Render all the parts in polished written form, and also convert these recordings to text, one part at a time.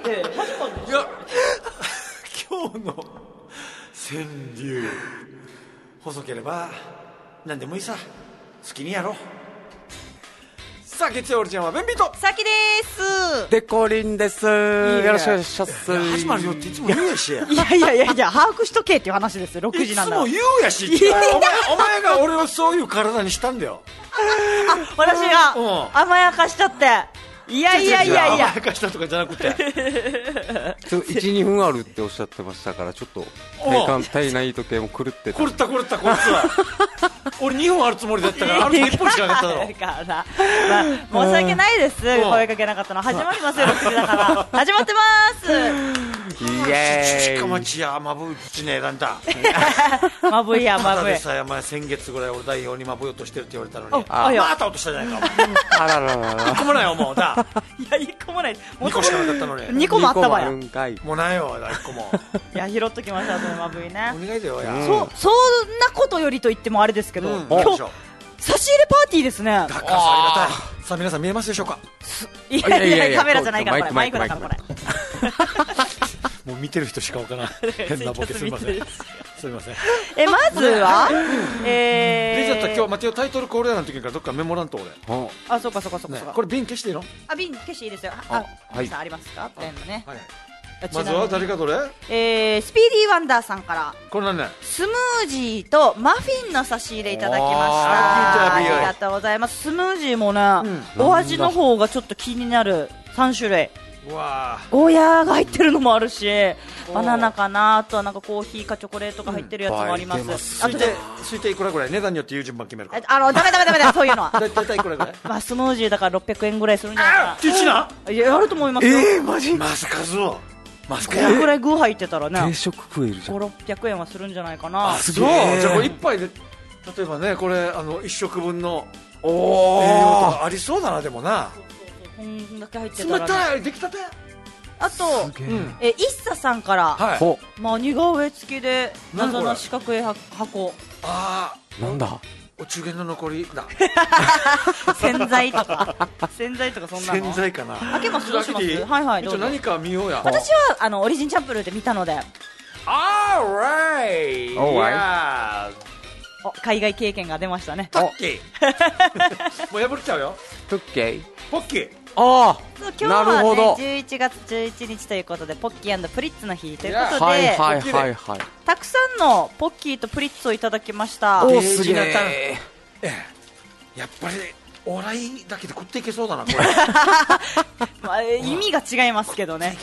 いや今日の川柳細ければ何でもいいさ、好きにやろう。さあ月曜オリジナルはベンビーとさきですデコリンです。よろしくお願いします。 始まるよっていつも言うやしいや把握しとけっていう話ですよ。6時なんだ。 いつも言うやしお前が俺をそういう体にしたんだよ。 私が甘やかしちゃって。いや甘やかしたとかじゃなくて 1、2分あるっておっしゃってましたから、ちょっと体内時計も狂ってた。 狂ったこいつは俺2分あるつもりだったからある1分しかなかっただろから申し訳ないです。声かけなかったの。始まりますよ、6時だから始まってますイエーイ。 かまちやまぶうちね選んだまぶいやただでさえお前先月ぐらい俺代表にまぶようとしてるって言われたのにまた落としたじゃないかあらららら 1個もないよもうだいや1個もない。 2個しかなかったのに 2個もあったわよ。 もうないよ1個もいや拾っときましたそのまぶいね。 お願いだよやそんなことよりと言ってもあれですけど、今日差し入れパーティーーですね。 だからさありがたい。さあ皆さん見えますでしょうか。 いやカメラじゃないからこれマイクだからこれもう見てる人しかわからん変なボケすみませんすみません。 まずはレジャーと今日待てよタイトルコールやなんて言うからどっかメモらんと俺。 あそうかこれ瓶消していいの。 あ瓶消していいですよ。あありますかペンのね。 まずは誰かどれ。 スピーディーワンダーさんからこれ何ね。 スムージーとマフィンの差し入れいただきました。ありがとうございます。スムージーもね、お味の方がちょっと気になる3種類。ゴーヤーが入ってるのもあるしバナナかな、あとはなんかコーヒーかチョコレートが入ってるやつもあります。 あと推定いくらぐらい値段によって言う順番決めるから。 ダメそういうのは大体いくらぐらいまあスムージーだから600円ぐらいするんじゃないかな。 ティッチな。 いやあると思いますよ。 マジまさかぞマスカこれぐらい具入ってたらね定食食えるじゃん。 500-600円はするんじゃないかな。 あ、すげえ。じゃあこれ1杯で例えばねこれ1食分の栄養とかありそうだな。でもなこんだけ入ってたら、ね、 冷たい出来たて。 あとイッサさんから、まあ似顔絵付きで謎の四角い箱。 ああなんだお中元の残りだ洗剤とかそんなの洗剤かな。 開けますどうします。はいどうぞ。 何か見ようや。 私はオリジンチャンプルーで見たので。 Alright 海外経験が出ましたね。 ポッキーもう破れちゃうよ。 ポッキー今日はね11月11日ということでポッキー&プリッツの日ということでたくさんのポッキーとプリッツをいただきました。 おすげえ。 やっぱりお笑いだけで食っていけそうだなこれ意味が違いますけどね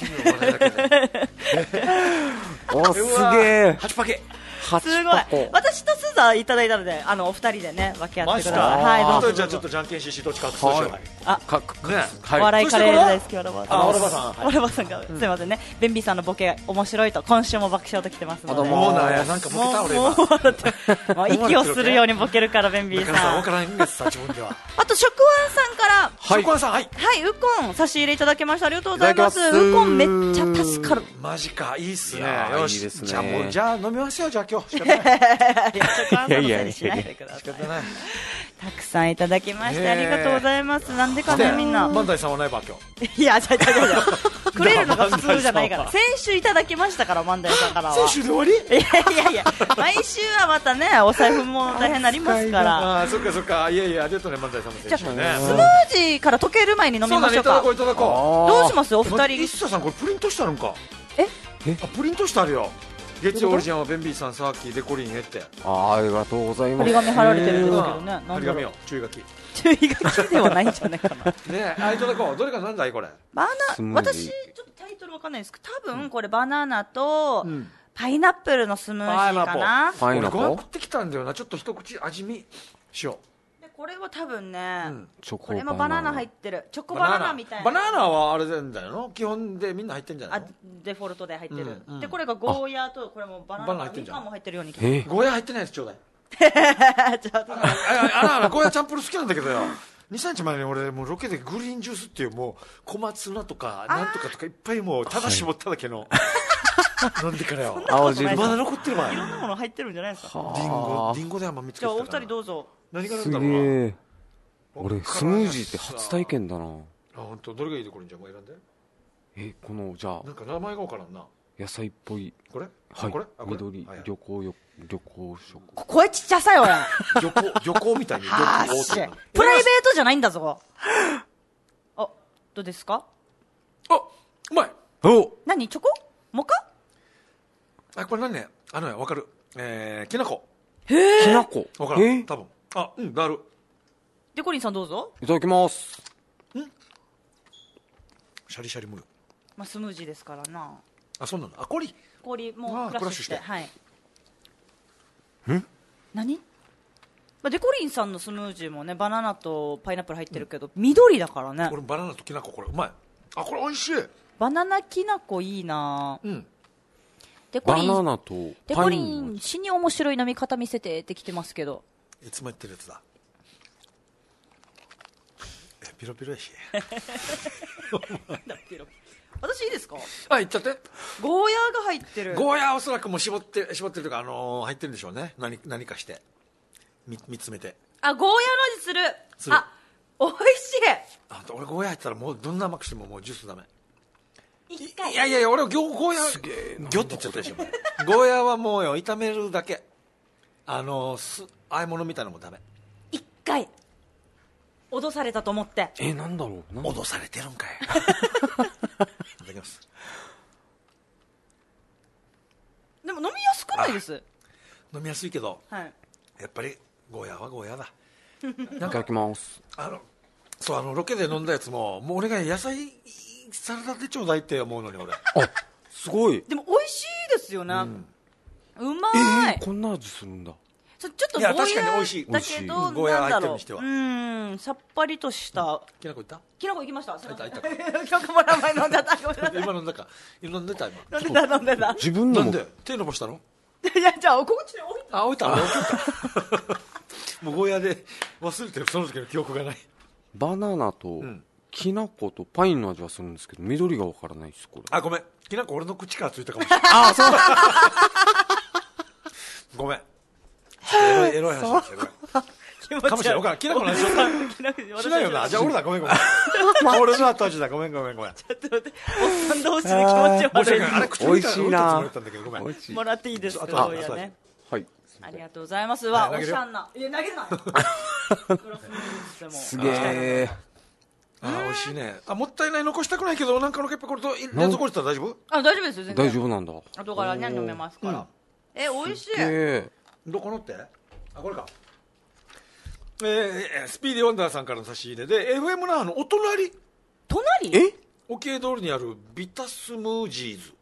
おすげえ。 8パケすごい。私とスザいただいたのでお二人でね分け合ってください。はいどうぞ。 じゃあちょっとじゃんけんしどっち勝つとしよう。 お笑いカレー大好きオラバさんがすいませんね。ベンビーさんのボケ面白いと今週も爆笑と来てますので。 もうなんかボケた俺今もう息をするようにボケるからベンビーさん分からんですさ自分では。 あと食ワンさんから食ワンさんはいウコン差し入れいただきました。ありがとうございます。ウコンめっちゃ助かる。 マジかいいっすね。よしじゃあ飲みますよじゃあ今日。 いやたくさんいただきましてありがとうございます。なんでかねみんな。 バンダイさんはないば今日。いやくれるのが普通じゃないから。先週いただきましたからバンダイさんからは。 先週で終わり。 いや毎週はまたねお財布も大変になりますから。 あそっかいやありがとうねバンダイさんも。じゃあスムージーから溶ける前に飲みましょうか。 いただこう。 どうしますお二人。 イッサさんこれプリントしてあるんか。プリントしてあるよ。月曜オリジナルはベンビーさんサーキーデコリンへって。 ありがとうございます。 張り紙貼られてるんですけどね。 張り紙よ注意書きではないんじゃないかな。 ねいただこう。どれかなんだいこれ。 私ちょっとタイトルわかんないですけど多分これバナナとパイナップルのスムージーかな。 パイナップル俺ご飯食ってきたんだよな。ちょっと一口味見しよう。 これは多分ねこれもバナナ入ってる。チョコバナナみたいな。 バナナはあれなんだよの基本でみんな入ってんじゃないの。 デフォルトで入ってる。でこれがゴーヤーとこれもバナナみかんも入ってるように。 ゴーヤー入ってないやつちょうだい。ゴーヤーチャンプル好きなんだけどよ。2,3 日前に俺もうロケでグリーンジュースっていうもう小松菜とかなんとかとかいっぱいもうただ絞っただけの飲んでからよ。 青汁まだ残ってるわ。 いろんなもの入ってるんじゃないですか。 リンゴであんま見つけてた。 じゃあお二人どうぞ。 何がなんだろうな。 俺スムージーって初体験だな。 本当どれがいいところにじゃあもう選んで。 このじゃあなんか名前がわからんな。 野菜っぽい、 これはいこれ緑、 はいはい旅行食、 声ちっちゃさよ、俺。 漁港みたいに漁は港ってーし。プライベートじゃないんだぞ。あ、どうですか？ あ、うまい。 お何チョコモカ？ あ、これ何ね、わかる。きなこ。 きなこ。 わからん。多分。あ、なる。 で、コリンさんどうぞ。 いただきます。 シャリシャリ模様。 まあ、スムージーですからな。 あ、そうなの。あ、氷。 氷もクラッシュして。 クはい。何？まあ、デコリンさんのスムージーもね、バナナとパイナップル入ってるけど、緑だからね。 俺バナナときなこ、これうまい。あ、これ美味しい。 バナナきなこいいな。 バナナとデコリン、死に面白い飲み方見せてって来てますけど。 いつも言ってるやつだ。ピロピロやし。 私いいですか？ あ、いっちゃって。 ゴーヤーが入ってる。 ゴーヤーおそらくもう絞ってるというか、入ってるんでしょうね。何かして。見つめて。 あ、ゴーヤーの味する。あ、美味しい。 あ、俺ゴーヤー入ったらもうどんな甘くしてももうジュースダメ。 一回。 いや、俺ゴーヤー、ギョって言っちゃったでしょ。ゴーヤーはもうよ、炒めるだけ。和え物みたいなのもダメ。 一回。脅されたと思って。 なんだろう。 脅されてるんかい。いただきます。 でも飲みやすくないです？ 飲みやすいけど、 はい。 やっぱりゴーヤーはゴーヤーだ。 いただきます。 ロケで飲んだやつも、もう俺が野菜サラダでちょうだいって思うのに俺。 すごい。 でも美味しいですよね。うまい。 こんな味するんだ。 ちょっとゴーヤー確かに美味しい。 だけど、 ゴーヤー入ってるにしては。 さっぱりとした。 きなこいった？ きなこ行きました。 いた。 きなこもら前飲んだ。 今飲んだか。飲んでた。 飲んでた。 自分のなんで手伸ばしたの？ いや、じゃあ、こっちに置いた。 あ、置いた。もうゴーヤーで忘れてる、その時の記憶がない。 バナナときな粉とパインの味はするんですけど、緑がわからないです、これ。 あ、ごめん。きなこ俺の口からついたかもしれない。あ、そう。ごめん。エロい話ですよ、これ。かもしれない。きなこの話しないよな。じゃあ俺だ、ごめん。俺の後味だ、ごめん。 ちょっと待って、おっさん同士で気持ち悪い。 あれ、口美味しいな。 もらっていいですか？ はい。 ありがとうございます。わ、おしゃんな。いや、投げるな。 すげえ。 美味しいね。もったいない、残したくないけど、なんかのけっぱこれと冷蔵庫にしたら大丈夫？ あ、大丈夫ですよ、全然。 大丈夫なんだ。 後からね、飲めますから。美味しい。 どこのって？あ、これか。スピーディーワンダーさんからの差し入れで、FM 那覇のお隣。沖江通りにあるビタスムージーズ。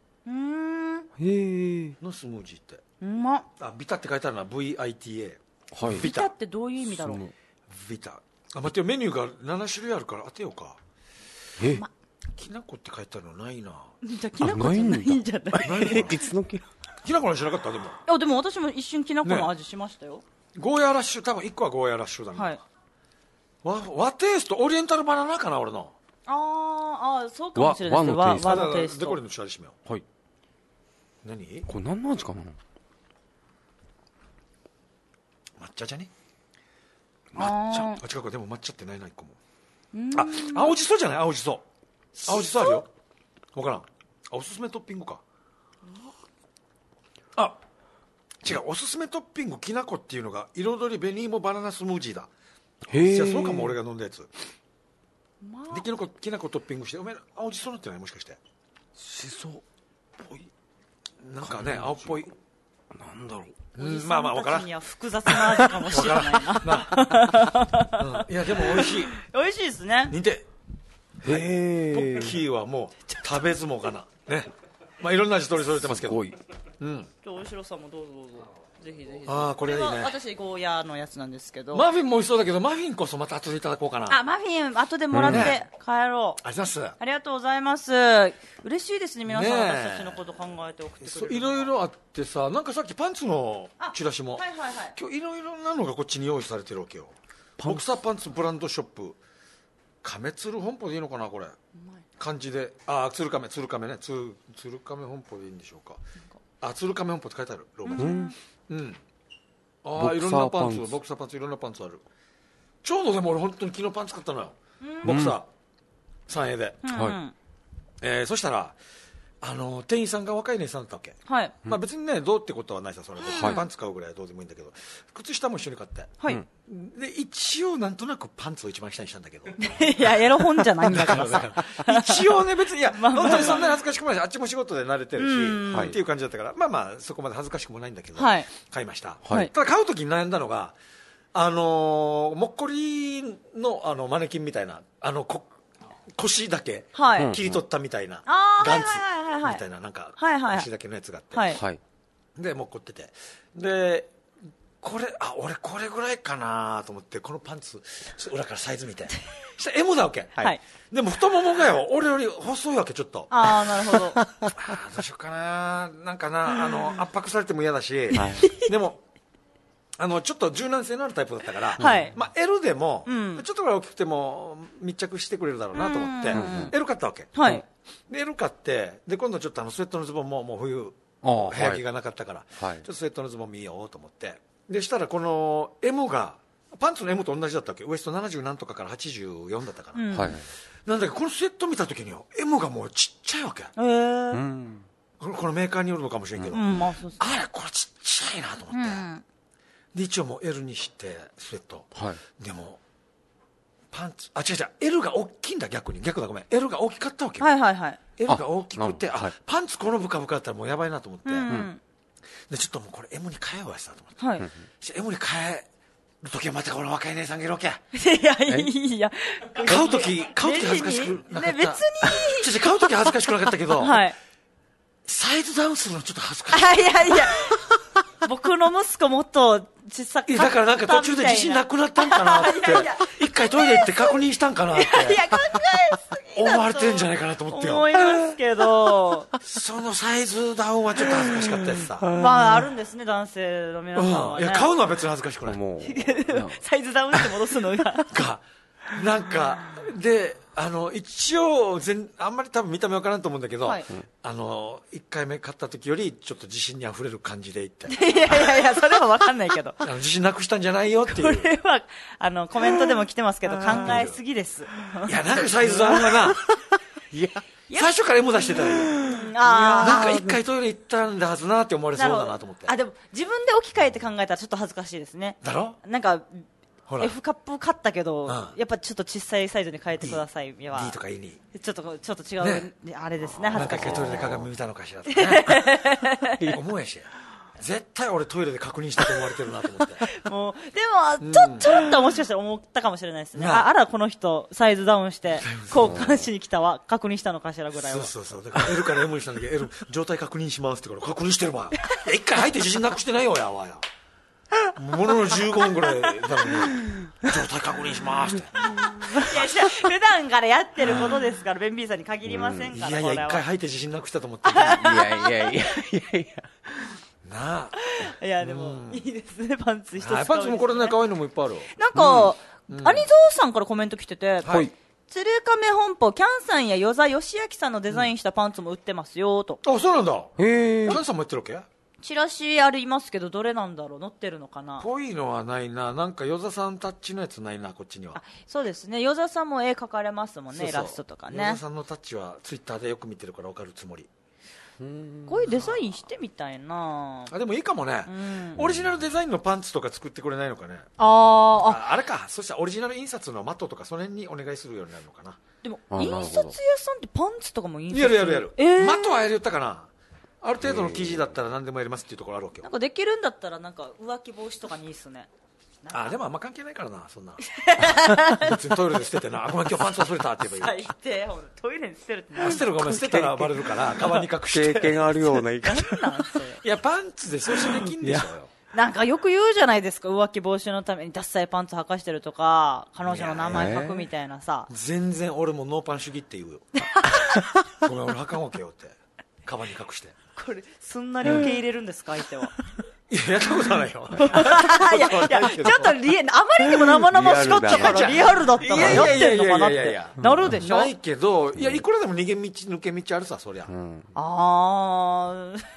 のスムージーって。ビタって書いてあるのは VITA。 ビタってどういう意味だろう？ ビタ。待ってよ、メニューが7種類あるから当てようか。きなこって書いてあるのないな。 じゃあきなこじゃないんじゃない？ いつのきなこの味しなかった？でも。 でも私も一瞬きなこの味しましたよ。 ゴーヤーラッシュ、多分1個はゴーヤーラッシュだね。はい。和テイスト、オリエンタルバナナかな、俺の。 そうかもしれないです。和のテイスト。 で、これのシャリしめよう。 はい。 何？ これ何の味かな？ 抹茶じゃね？抹茶。違うか、でも抹茶ってないな、1個も。青じそじゃない？青じそ。青じそあるよ。わからん。おすすめトッピングか。違う、おすすめトッピングきなこっていうのが彩り紅芋バナナスムージーだ。じゃあそうかも、俺が飲んだやつできなこトッピングして。お前青じそなってない？もしかしてしそっぽい、 なんかね、青っぽい。 なんだろう。まあ分からん。には複雑な味かもしれないな。 いやでも美味しい。 美味しいですね。 似て。ポッキーはもう食べ相撲かなね。いろんな味取り揃えてますけど。 大城さんもどうぞ。ぜひ。 これいいね。 私ゴーヤーのやつなんですけど。 マフィンも美味しそうだけど、マフィンこそまた後でいただこうかな。 マフィン後でもらって帰ろう。 ありがとうございます。嬉しいですね、皆さん私たちのこと考えて送ってくれる。 いろいろあってさ、なんかさっきパンツのチラシも今日いろいろなのがこっちに用意されてるわけよ。ボクサーパンツブランドショップ亀鶴本舗でいいのかな、これ漢字で。鶴亀ね、鶴亀本舗でいいんでしょうか。鶴亀本舗って書いてある、ローマ字。いろんなパンツ、ボクサーパンツいろんなパンツある。ちょうどでも俺本当に昨日パンツ買ったのよ、ボクサー3A で。 そしたら店員さんが若い姉さんだったわけ、 はい、 まあ、別にねどうってことはないさ、それで、はい、パンツ買うぐらいはどうでもいいんだけど、靴下も一緒に買って、 はい、 で一応なんとなくパンツを一番下にしたんだけどいやエロ本じゃないんだからさ一応ね別にいや本当にそんなに恥ずかしくもないし、あっちも仕事で慣れてるし、っていう感じだったから、まあまあそこまで恥ずかしくもないんだけど、はい、買いました、はい、ただ買う時に悩んだのがもっこりのマネキンみたいな腰だけ切り取ったみたいな、ガンツみたいな、なんか腰だけのやつがあって、でもう凝ってて、で俺これぐらいかなと思って、このパンツ裏からサイズ見てしたら M だわけ、でも太ももがよ俺より細いわけ、ちょっと。 ああなるほどどうしようかな、なんかな圧迫されても嫌だし、でもちょっと柔軟性のあるタイプだったから、まあ、L でも、ちょっとぐらい大きくても密着してくれるだろうなと思って、L 買ったわけ、で L 買って、で今度ちょっとスウェットのズボンももう冬部屋着がなかったから、ちょっとスウェットのズボン見ようと思って、でしたらこの M がパンツの M と同じだったわけ、ウエスト70何とかから84だったかな、なんだけどこのスウェット見た時に M がもうちっちゃいわけ、このメーカーによるのかもしれんけど、あれこれちっちゃいなと思って、で一応もう L にしてスウェット、でもパンツ違う L が大きいんだ、逆だごめん、 L が大きかったわけ、L が大きくてパンツこのブカブカだったらもうやばいなと思って、でちょっともうこれ M に変えようやさと思って、M に変える時はまたこの若い姉さんがいるわけ、いや買う時恥ずかしくなかった、別に買う時恥ずかしくなかったけど、サイズダウンするのちょっと恥ずかしい、 いや僕の息子もっと小さくだからなんか途中で自信なくなったんかなって一回トイレ行って確認したんかなって思われてるんじゃないかなと思ってよ、 思いますけどそのサイズダウンはちょっと恥ずかしかったやつさ、 まああるんですね、男性の皆さんはね、 いや買うのは別に恥ずかしくない、もうサイズダウンして戻すのがなんかで一応あんまり多分見た目わからんと思うんだけど、1回目買った時よりちょっと自信にあふれる感じでいっていやそれはわかんないけど自信なくしたんじゃないよっていう、 これはコメントでも来てますけど考えすぎです、 いやなんかサイズダウンがないや最初から M 出してたらいいよ、なんか1回トイレ行ったんだはずなって思われそうだなと思って、 でも自分で置き換えて考えたらちょっと恥ずかしいですね、 だろ、 なんかF カップ買ったけど、やっぱちょっと小さいサイズに変えてください D とか E にちょっと違う、あれですね、 恥ずかしい、なんかトイレで鏡見たのかしらとかね思うやし、絶対俺トイレで確認したと思われてるなと思ってもうでもちょっともしかしたら思ったかもしれないですね、あらこの人サイズダウンして交換しに来たわ、確認したのかしらぐらいは、 そうだから L から M にしたんだけど L 状態確認しますってから確認してるわ一回入って自信なくしてないよやわやものの15分ぐらいだのに状態確認しますって普段からやってることですから、ベンビーさんに限りませんから、 いや一回入って自信なくしたと思っていやなあ、 いやでもいいですね、パンツ一つ買う、 パンツもこれね可愛いのもいっぱいある、 なんかアニゾーさんからコメント来てて、鶴亀本舗キャンさんや与座義明さんのデザインしたパンツも売ってますよと、 そうなんだ、キャンさんもやってるわけ、 チラシありますけどどれなんだろう、載ってるのかな、 ぽいのはないな、なんか与座さんタッチのやつないな、こっちには。 そうですね、与座さんも絵描かれますもんね、イラストとかね、 与座さんのタッチはツイッターでよく見てるから分かるつもり、 こういうデザインしてみたいなでもいいかもね、オリジナルデザインのパンツとか作ってくれないのかね、 あれか、そしたらオリジナル印刷のマットとかその辺にお願いするようになるのかな、 でも印刷屋さんってパンツとかも印刷やる、マットはやったかな、ある程度の生地だったら何でもやりますっていうところあるわけよ、 なんかできるんだったらなんか浮気防止とかにいいっすね、 でもあんま関係ないからな、そんな別にトイレで捨ててな、ごめん今日パンツ忘れたって言えばいい、 最低、トイレに捨てるって捨てるごめん、捨てたらバレるからカバンに隠して経験あるような言い方いやパンツでそうしできんでしょうよ、 なんかよく言うじゃないですか、浮気防止のためにダッサいパンツ履かしてるとか、彼女の名前書くみたいなさ、 全然俺もノーパン主義って言うよごめん俺履かんわけよってカバンに隠して、 これすんなり受け入れるんですか、相手は。 いや、やったことはないよいやちょっとあまりにも生々しかったからリアルだったからやってんのかなってなるでしょ。 ないけど、いやいくらでも逃げ道抜け道あるさ、そりゃ、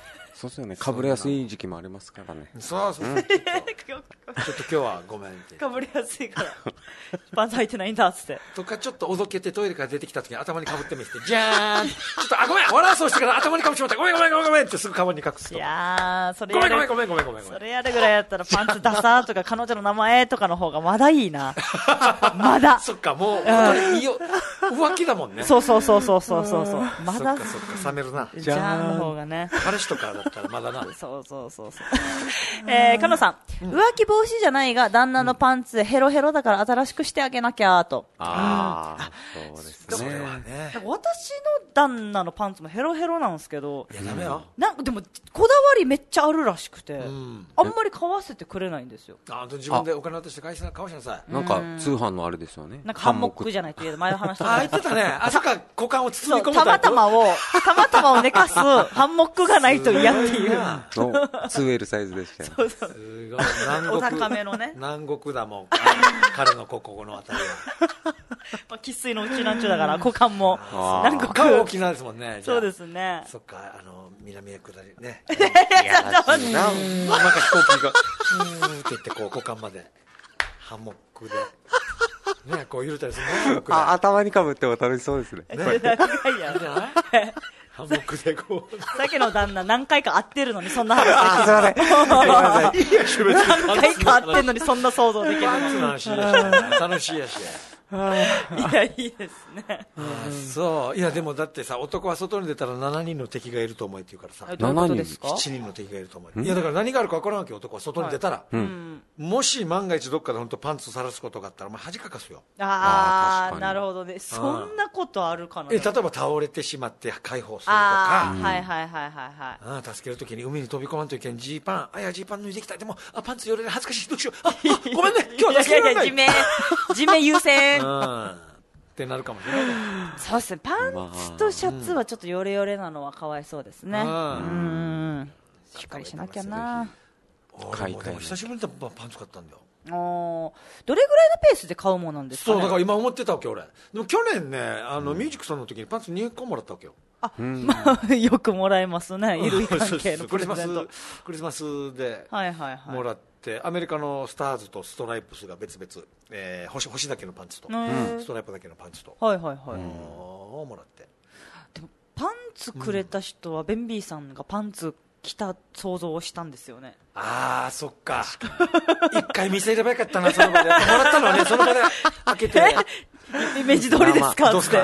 そうですよね、かぶれやすい時期もありますからね。 そうそう、ちょっと今日はごめんってかぶりやすいからパンツ履いてないんだっつってとか、ちょっとおどけてトイレから出てきた時に頭にかぶってみて、じゃーん、ちょっとごめん、笑わそうしてから頭にかぶってしまった、ごめんってすぐカバンに隠すと、 いやーそれごやるめんそれやるぐらいやったらパンツダサーとか彼女の名前とかの方がまだいいなまだそっか、もう本当にいいよ、浮気だもんね。 そうまだそっか冷めるな。 じゃーんの方がね彼氏とかだったらまだな。 そうかのさん、浮気防止じゃないが旦那のパンツヘロヘロだから新しくしてあげなきゃと。 そうですね。 それはね、 私の旦那のパンツもヘロヘロなんですけど、 いやダメよ。 なんかでもこだわりめっちゃあるらしくて、あんまり買わせてくれないんですよ。 自分でお金渡して買わしなさい。 なんか通販のあれですよね。 なんかハンモックじゃないと前の話とか言ってたね。そっか、股間を包み込むたまたまを寝かすハンモックがないと嫌っていうの 2L サイズでしたよ。 すごいお高めのね、 南国だもん彼のここのあたりは生粋のうちなんちゅうだから股間も南国沖縄ですもんね。 そうですね。 そっか、南へ下りね、 いやなんか飛行機がって言ってこう股間までハンモックでね、こう揺れたりするの。 頭にかぶっても楽しそうですね。 いやハンモックでこう。 さっきの旦那何回か会ってるのにそんな話できる。何回か会ってるのにそんな想像できるの。 楽しいやし。 いやいいですね。 そう、いやでもだってさ、男は外に出たら7人の敵がいると思えって言うからさ。 どういうことですか 7人の敵がいると思え。いやだから何があるか分からんわけよ、男は外に出たら。もし万が一どっかで本当パンツさらすことがあったらお前恥かかすよ。 なるほどね。そんなことあるかな。 例えば倒れてしまって解放するとか、助けるときに海に飛び込まんといけん、ジーパン脱いできた、でもパンツよれ恥ずかしい、どうしよう、ごめんね、今日は助けられない、 地面優先ってなるかもしれない。 そうですね、パンツとシャツはちょっとヨレヨレなのはかわいそうですね。しっかりしなきゃな。 俺もでも久しぶりにパンツ買ったんだよ。 どれぐらいのペースで買うものなんですかね。 そうだから今思ってたわけ俺。でも去年ね、ミュージックさんの時にパンツ2個もらったわけよ。 よくもらえますね、衣類関係のプレゼント。 クリスマスでもらって、アメリカのスターズとストライプスが別々、星だけのパンツとストライプだけのパンツとをもらって。 でもパンツくれた人はベンビーさんがパンツ着た想像をしたんですよね。 そっか。一回見せればよかったな、その場で。もらったのはね、その場で開けて。 イメージ通りですかって。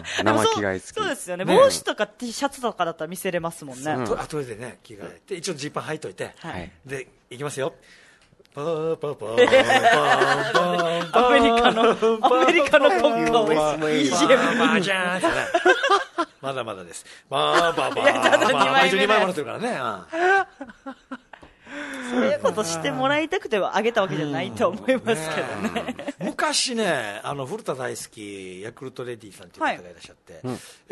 生着替え付き。 そうですよね。帽子とか T シャツとかだったら見せれますもんね。 後でね、着替えて、一応ジーパン履いといて。で、いきますよ。アメリカの国歌を BGM じゃーんってね。まだまだです。2枚もらってるからね。 そういうことしてもらいたくてはあげたわけじゃないと思いますけどね。 昔ね、古田大好きヤクルトレディさんっていう方がいらっしゃって、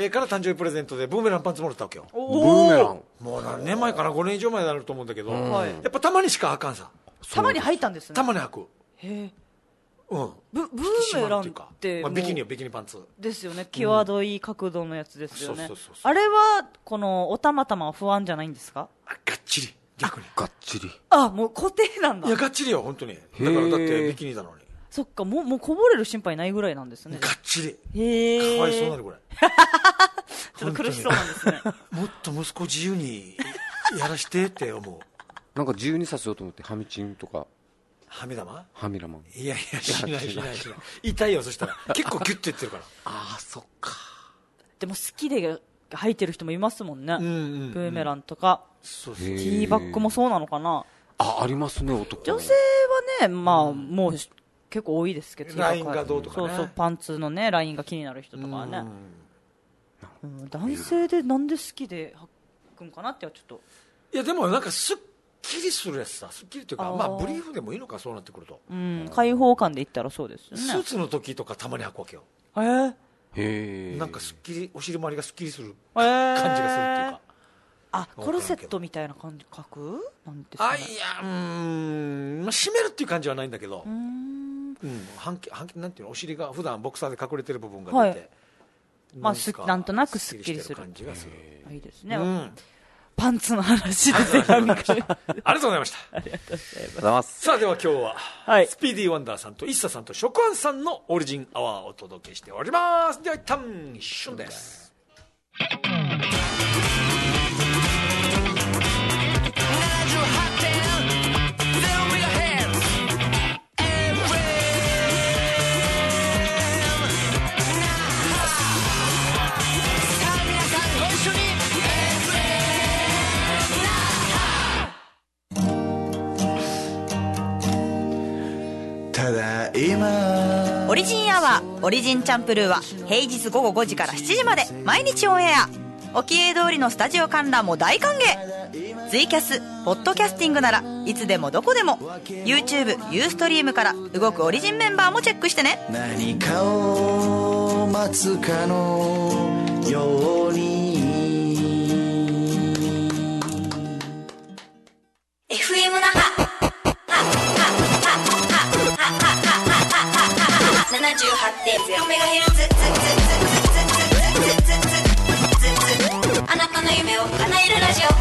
から誕生日プレゼントでブーメランパンツもらったわけよ。 ブーメランもう何年前かな、5年以上前になると思うんだけど、やっぱたまにしかあかんさ。 たまに履いたんですね。 たまに履く。 ブーメランってビキニパンツですよね。際どい角度のやつですよね。あれはこのおたまたまは不安じゃないんですか。 がっちり、逆にがっちり。 もう固定なんだ。 いやがっちりよ本当に。だからだってビキニだのに。 そっか、もうこぼれる心配ないぐらいなんですね。 がっちり。かわいそうなるぐらい。 ちょっと苦しそうなんですね。 もっと息子自由にやらしてって思う。 なんか自由にさせようと思ってハミチンとか。 ハミ玉？ ハミラマン。 いやしない。痛いよ、そしたら。結構ギュッていってるから。 そっか。 でも好きで履いてる人もいますもんね。ブーメランとか。ティーバッグもそうなのかな。 ありますね、男。 女性はね、もう結構多いですけど。 ラインがどうとかね。 そう、パンツのね、ラインが気になる人とかはね。男性でなんで好きで履くんかなってはちょっと。 いやでもなんかすっきりするやつさ、すっきりというか、ブリーフでもいいのか、そうなってくると。 開放感で言ったらそうですよね。 スーツの時とかたまに履くわけよ。なんかすっきり、お尻周りがすっきりする感じがするっていうか。 コルセットみたいな感覚なんですかね。 締めるっていう感じはないんだけど、なんていうの、お尻が普段ボクサーで隠れてる部分が出て、 なんとなくすっきりする感じがする。 いいですね。 パンツの話で手紙来る。 ありがとうございました。 ありがとうございます。 ざいます。 さあでは今日は、 はいスピーディーワンダーさんとイッサさんと食安さんのオリジンアワーをお届けしております。では一旦旬です。 ただいまオリジンアワーオリジンチャンプルーは平日午後5時から7時まで毎日オンエア。おきえ通りのスタジオ観覧も大歓迎。ツイキャスポッドキャスティングならいつでもどこでも YouTube ユーストリームから動くオリジンメンバーもチェックしてね。何かを待つかのように FM 那覇 78.0MHz あなたの夢を叶えるラジオ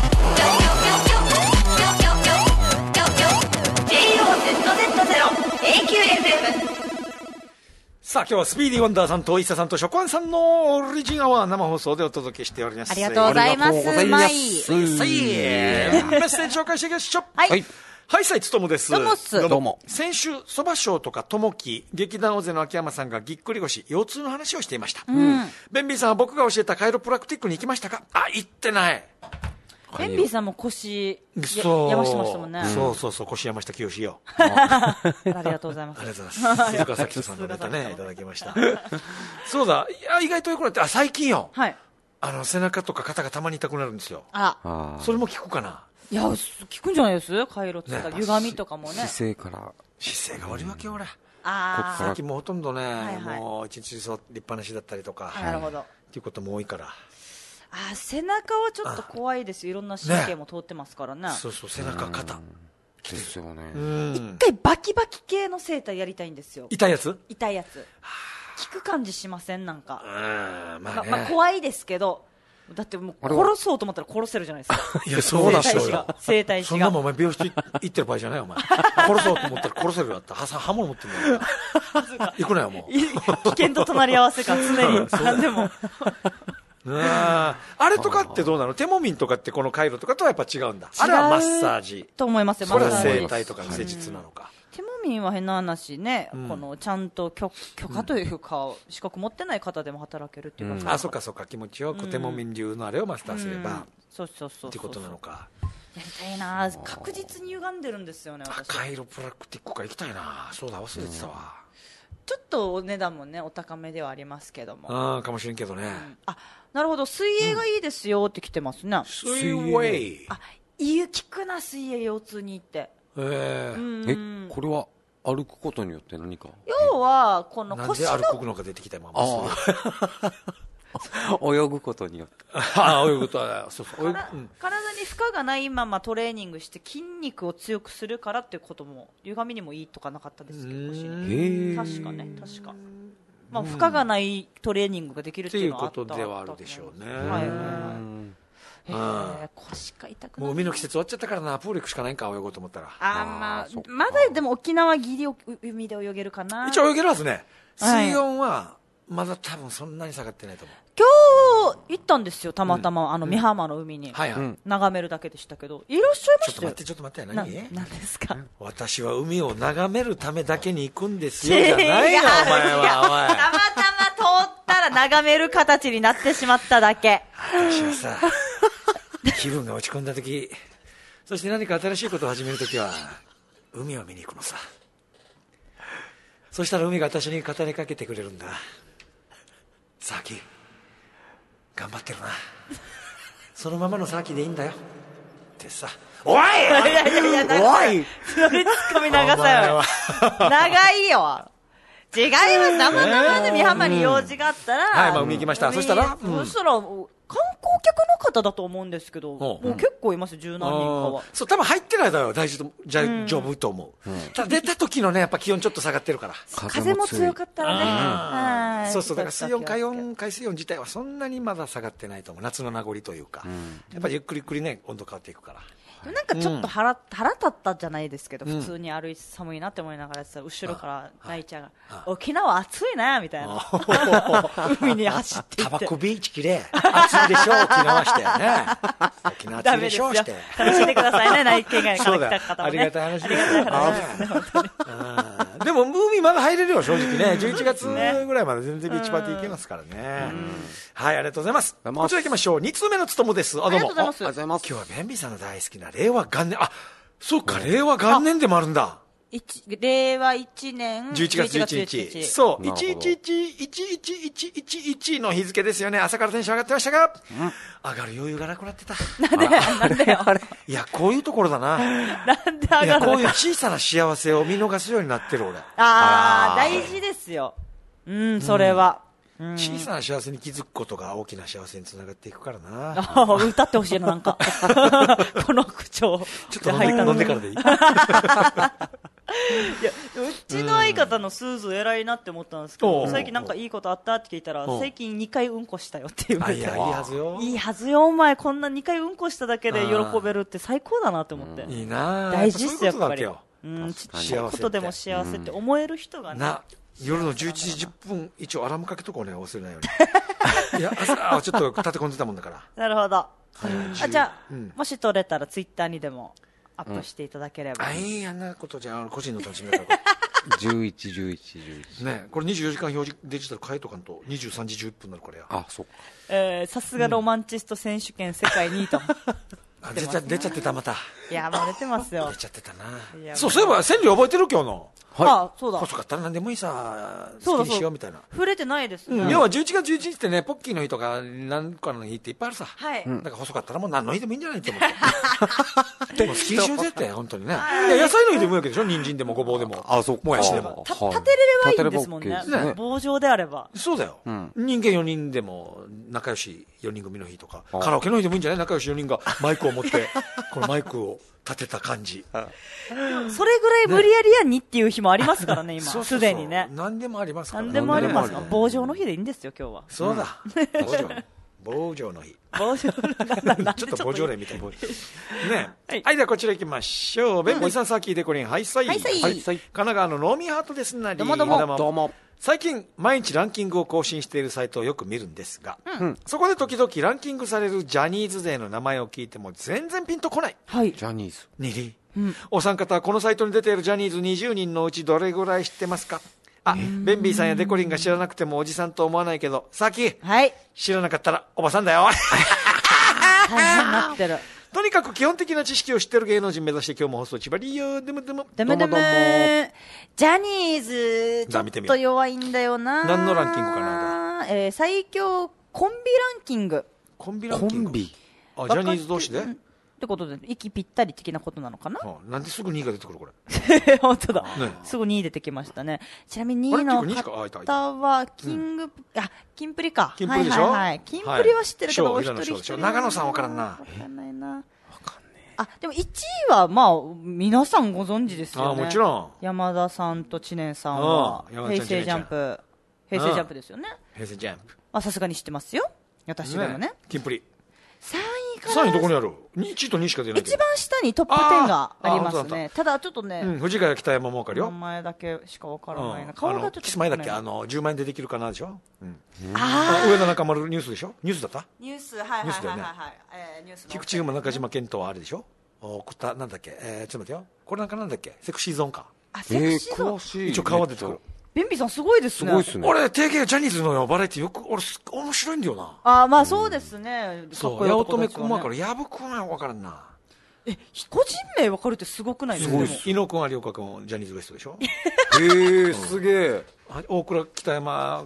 JOZZ0AQFM。 さあ今日はスピーディーワンダーさんとイッサさんと食安さんのオリジンアワー生放送でお届けしております。 ありがとうございます。 ありがとうございます。 マイメッセージ紹介していきましょう。 はい、 はいはい、さいつともです。 どうもっす。 どうも。 先週、そば賞とかともき、劇団大勢の秋山さんがぎっくり腰、腰痛の話をしていました。ベンビーさんは僕が教えたカイロプラクティックに行きましたか？あ、行ってない。 ベンビーさんも腰そう山してましたもんね。 そうそうそう、腰山下清よ。 ありがとうございます。 ありがとうございます。鈴川咲人さんのネタね、いただきました。そうだ、いや、意外とよくなって、あ、最近よ。 はい。 背中とか肩がたまに痛くなるんですよ。 あ、 それも効くかな。 いや、聞くんじゃないです回路って言ったら、歪みとかもね。 姿勢から。 姿勢が悪いわけよ、俺。 ああ。 最近もうほとんどね、 はいはい、 もう一日座りっぱなしだったりとか。 なるほど。 っていうことも多いから。 あ、背中はちょっと怖いですよ。いろんな神経も通ってますからね。 そうそう、背中、肩。 ですよね。 一回バキバキ系のセーターやりたいんですよ。 痛いやつ？ 痛いやつ。効く感じしません？なんか。 まあ怖いですけど。だってもう殺そうと思ったら殺せるじゃないですか。 いや、そうだそうよ。 生体師が。 そんなもんお前美容室行ってる場合じゃないよ、お前。殺そうと思ったら殺せるよって刃物持ってるんだよ。行くなよ、もう。 危険と隣り合わせか、常に。何でも。 あれとかってどうなの？テモミンとかってこの回路とかとはやっぱ違うんだ。あれはマッサージ。 と思いますよ、 これは整体とかの施術なのか。 テモミンは変な話ね、このちゃんと許可というか、資格持ってない方でも働けるっていうか、 あ、そっかそっか、気持ちよくテモミン流のあれをマスターすれば、 そうそうそう、 ってことなのか。 やりたいな。確実に歪んでるんですよね、私。 カイロプラクティックか行きたいな。そうだ、忘れてたわ。 ちょっとお値段もね、お高めではありますけども。 かもしれんけどね。 あ、なるほど、水泳がいいですよって来てますね。 水泳。 あ、いい効くな、水泳腰痛に行って。 これは歩くことによって何か？ 要はこの腰のなんで歩くのが出てきたまま。 泳ぐことによって。 泳ぐことはそうそう。 体に負荷がないままトレーニングして筋肉を強くするからっていうことも歪みにもいいとかなかったですけど、腰に。確かね、確か。まあ負荷がないトレーニングができるっていうのはあったっていうことではあるでしょうね。 腰が痛くなる。 もう海の季節終わっちゃったからな、プール行くしかないんか、泳ごうと思ったら。 まだでも沖縄ギリ海で泳げるかな。 一応泳げるはずね。水温はまだ多分そんなに下がってないと思う。 今日行ったんですよ、たまたま美浜の海に。眺めるだけでしたけど、いらっしゃいましたよ。 ちょっと待って、 何ですか？ 私は海を眺めるためだけに行くんですよ、じゃないよ、お前は。 たまたま通ったら眺める形になってしまっただけ。 私はさ、気分が落ち込んだ時、そして何か新しいことを始める時は海を見に行くのさ。そしたら海が私に語りかけてくれるんだ。さあき、頑張ってるな、そのままのさあきでいいんだよってさ。おいおい、 それツッコミ長さよ。長いよ。違います。たまたまで美浜に用事があったら、 海行きました。そしたら観光客の方だと思うんですけど、もう結構いますよ、十何人かは。 そう、多分入ってる間は大丈夫と思う。ただ出た時のね、やっぱ気温ちょっと下がってるから。 風も強かったらね。 そうそう、だから海水温自体はそんなにまだ下がってないと思う。夏の名残というか。やっぱりゆっくりゆっくりね、温度変わっていくから。 でもなんかちょっと腹立ったじゃないですけど、普通に歩いて寒いなって思いながらさ、後ろから泣いちゃんが、沖縄暑いなみたいな。海に走っていって。 タバコビーチきれい。暑いでしょ、沖縄してね。沖縄暑いでしょ、して。 楽しんでくださいね、内見外から来た方もね。 ありがたい話ですよ。でも、海まだ入れるよ、正直ね。11月ぐらいまで全然ビーチパーティー行けますからね。はい、ありがとうございます。こちら行きましょう。2通目のつともです。どうも。ありがとうございます。今日はベンビーさんの大好きな令和元年。あ、そうか、令和元年でもあるんだ。 令和1年 11月11日。そう、111111の日付ですよね。朝からテンション上がってましたが、上がる余裕がなくなってた。 なんでよ。 いや、こういうところだな。 なんで上がるの？ いや、こういう小さな幸せを見逃すようになってる俺。 大事ですよ。それは。 小さな幸せに気づくことが大きな幸せにつながっていくからな。 歌ってほしいな、なんか。この口調。 ちょっと飲んでからでいい？いや、 うちの相方のスーズ偉いなって思ったんですけど、最近なんかいいことあったって聞いたら、最近2回うんこしたよって言われて。いや、いいはずよ。 いいはずよ、お前。こんな2回うんこしただけで喜べるって最高だなって思って。 いいな。 大事っすよ、やっぱり。ちっちゃいことでも幸せって思える人がね。 夜の11時10分、一応アラームかけとこうね、忘れないように。いや、朝、ちょっと立て込んでたもんだから。 なるほど。じゃあ、もし撮れたらツイッターにでもアップしていただければ。 あんなことじゃ、個人の楽しみだから。 11。 ね、これ24時間表示デジタル変えとかんと23時11分になるからや。 あ、そうか。 さすがロマンチスト選手権世界2位と。 出ちゃってた、また。 いや、もう出てますよ。 出ちゃってたな。そういえば、川柳覚えてる今日の。 あ、そうだ。 細かったら何でもいいさ、好きにしようみたいな。 触れてないですね。 要は11月11日ってね、ポッキーの日とか、何かの日っていっぱいあるさ。 はい。 だから細かったらもう何の日でもいいんじゃないと思って。でも好きにしようぜって、本当にね。野菜の日でもいいわけでしょ？人参でもごぼうでも。もやしでも。 立てれればいいんですもんね。棒状であれば。 そうだよ。人間4人でも仲良し4人組の日とか、カラオケの日でもいいんじゃない？仲良し4人がマイクを持って、このマイクを立てた感じ。 それぐらい無理やりやにっていう日もありますからね、今。すでにね。 何でもありますからね。 何でもあります。棒状の日でいいんですよ、今日は。 そうだ。棒状の日。 棒状ちょっと棒状例みたいな。ね。はい、ではこちら行きましょう。弁護士さん、さっきでこりん、はいさい。神奈川のノーミーハートですなり。 どうも。 最近毎日ランキングを更新しているサイトをよく見るんですが、そこで時々ランキングされるジャニーズ勢の名前を聞いても全然ピンとこない。 はい。 ジャニーズ。 お三方はこのサイトに出ているジャニーズ20人のうちどれぐらい知ってますか？ベンビーさんやデコリンが知らなくてもおじさんと思わないけど、さき、 はい、 知らなかったらおばさんだよ。 大変なってる。 とにかく基本的な知識を知ってる芸能人目指して今日も放送千葉リーよ。でもジャニーズちょっと弱いんだよな。 何のランキングかな。 最強コンビランキング。 コンビランキング。ジャニーズ同士でってことで息ぴったり的なことなのかな。 なんですぐ2位が出てくるこれ。 本当だ。すぐ2位出てきましたね。ちなみに2位の方はキンプリか。 キンプリでしょ。 キンプリは知ってるけどお一人長野さんわからんな。わかんないな。でも1位はまあ皆さんご存知ですよね。 もちろん。 山田さんと知念さんは平成ジャンプですよね。 平成ジャンプ。 さすがに知ってますよ。私でもね。 キンプリ。 3位から。 3位どこにある？1位と2位しか出ない。 一番下にトップ10がありますね。ただちょっとね。 藤ヶ谷北山もわかるよ。 名前だけしかわからないな。 顔がちょっと。キスマイだっけ10万円でできるかなでしょ。上田中丸ニュースでしょ。ニュースだった？ ニュース、はい。ニュース。 菊池風磨中島健人はあれでしょ。なんだっけ、ちょっと待ってよ。これなんだっけ、セクシーゾーンか。 セクシーゾーン。 一応顔は出てくる。 ベンビーさんすごいですね。 俺、定型ジャニーズのバラエティ俺、面白いんだよな。 まあそうですね。 そう、八乙女君はから、矢部君は分からんな。 個人名分かるってすごくないですか？ 伊野君、有岡君、ジャニーズ WEST でしょ。 すげえ。 大倉北山、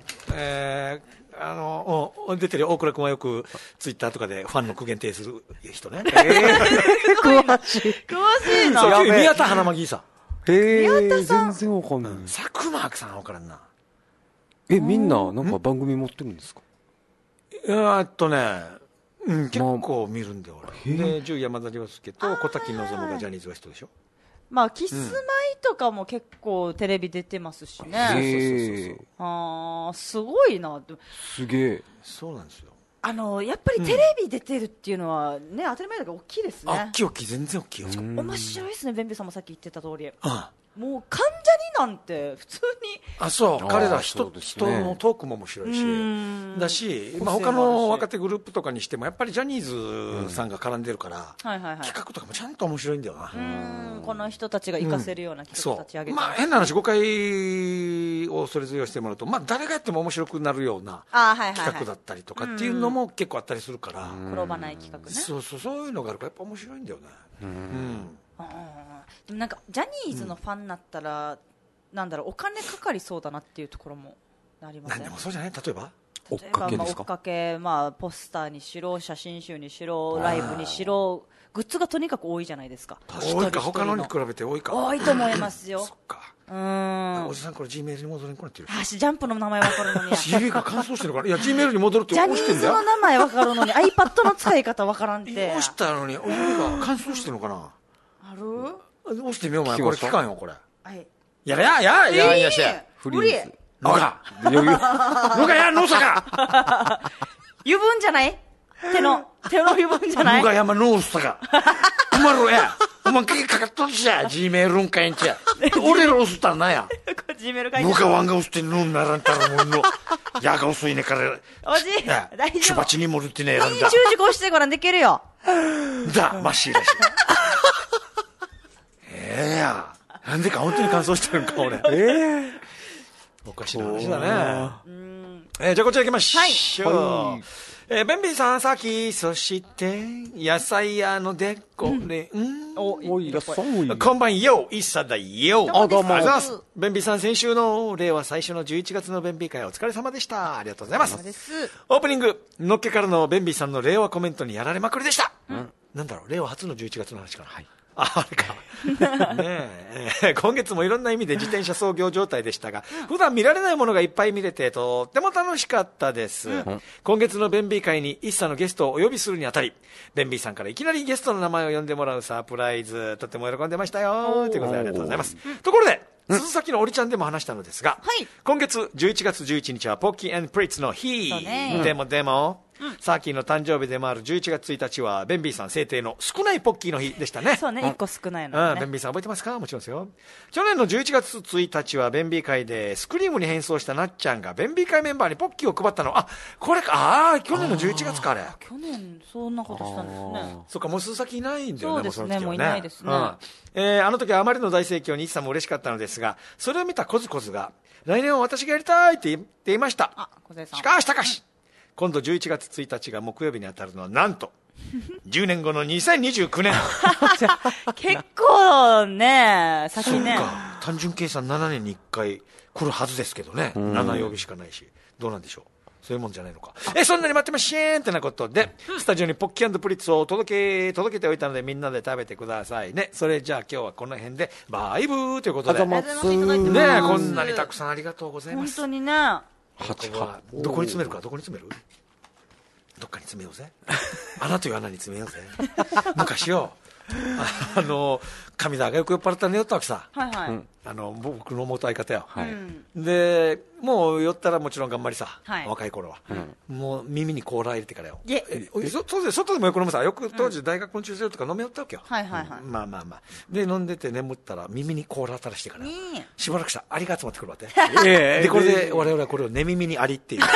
出てる大倉君はよくツイッターとかでファンの苦言呈する人ね。 詳しいな。 宮田花巻さん。 全然わかんない。 佐久間さんわからんな。 みんななんか番組持ってるんですか？ 結構見るんだよ俺で10山田涼介と小滝望がジャニーズ WEST でしょ。 まあキスマイとかも結構テレビ出てますしね。すごいな。 すげえ。 そうなんですよ。 やっぱりテレビ出てるっていうのはね、当たり前だけど大きいですね。 大きい全然大きいよ。 面白いですね。ベンビーさんもさっき言ってた通り、 あもう関ジャニなんて普通にそう彼ら人のトークも面白いしだし、他の若手グループとかにしてもやっぱりジャニーズさんが絡んでるから、企画とかもちゃんと面白いんだよな。 この人たちが活かせるような企画立ち上げて、 変な話誤解をそれぞれしてもらうと、誰がやっても面白くなるような企画だったりとかっていうのも結構あったりするから、 転ばない企画ね。 そういうのがあるからやっぱ面白いんだよね。 でもなんかジャニーズのファンになったら、なんだろう、お金かかりそうだなっていうところもありますね。 何でもそうじゃない。例えば追っかけですか。 追っかけ、ポスターにしろ、写真集にしろ、ライブにしろ、グッズがとにかく多いじゃないですか。 多いか、他のに比べて多いか。 多いと思いますよ。 そっか。おじさんこれ G メールに戻りに来なってる。 ジャンプの名前わかるのに。 指が乾燥してるから。いや G メールに戻るって押してんだよ。 ジャニーズの名前わかるのに iPad の使い方わからんって。 押したのに指が乾燥してるのかな。 ある？ 押してみようお前。これ期間よこれ。 はい。 やして。 フリー。 のかやのさか。 油分じゃない？手の油分じゃない？ のが山のさか。お前ろや。お前かかっとるしや。G メールんかいんちゃ。俺ら押すたんなや。 G メール書いて。 のかワンが押してんのならんたらもんの。やが遅いねから。 おじい。大丈夫。 チュバチに戻ってねえなんだ。 10時5してごらんできるよ。 だ、マシーらしい。 なんでか本当に乾燥してるんか俺。おかしな話だね。じゃあこちら行きましょう。ベンビーさん、さき、そして、野菜屋のでこれ、 おいらっしゃい。 こんばんよ、いっさだよ。 どうも。 ベンビーさん、先週の令和最初の11月のベンビー会お疲れ様でした。ありがとうございます。オープニング、のっけからのベンビーさんの令和コメントにやられまくりでした。なんだろう、令和初の11月の話かな。あれか。今月もいろんな意味で自転車操業状態でしたが、普段見られないものがいっぱい見れてとっても楽しかったです。今月のベンビー会に一茶のゲストをお呼びするにあたり、ベンビーさんからいきなりゲストの名前を呼んでもらうサプライズ、とっても喜んでましたよ。ということでありがとうございます。ところで、鈴崎のおりちゃんでも話したのですが、今月11月11日はポッキー&プリッツの日。でも、サーキーの誕生日でもある11月1日はベンビーさん制定の少ないポッキーの日でしたね。 そうね、1個少ないのね。 ベンビーさん覚えてますか？もちろんですよ。去年の11月1日はベンビー会でスクリームに変装したなっちゃんがベンビー会メンバーにポッキーを配ったの。これか。去年の11月かあれ。 去年そんなことしたんですね。 そっか、もう鈴崎いないんだよね。 そうですね、もういないですね。 あの時はあまりの大盛況に一茶も嬉しかったのですが、それを見たコズコズが来年は私がやりたいって言っていました。しかし今度11月1日が木曜日に当たるのはなんと10年後の2029年。 結構ね、先ね。 そうか、単純計算7年に1回来るはずですけどね。7曜日しかないし、どうなんでしょう。そういうもんじゃないのか。そんなに待ってましーんってなことで、スタジオにポッキー&プリッツを届けておいたので、みんなで食べてくださいね。それじゃあ今日はこの辺でバイブーということで。ね、こんなにたくさんありがとうございます。 本当にね。 どこに詰めるか、どこに詰める？どっかに詰めようぜ。穴という穴に詰めようぜ。昔よ、神田がよく酔っ払ったねよったわけさ。僕の元相方よ。で、もう酔ったらもちろん頑張りさ。若い頃は。もう耳にコーラ入れてからよ。外でもよく飲むさ。よく当時大学の中世とか飲めよったわけよ。まあ。で、飲んでて眠ったら耳にコーラ垂らしてから。しばらくしたらアリが集まってくるわけ。で、これで我々はこれを寝耳にアリっていう。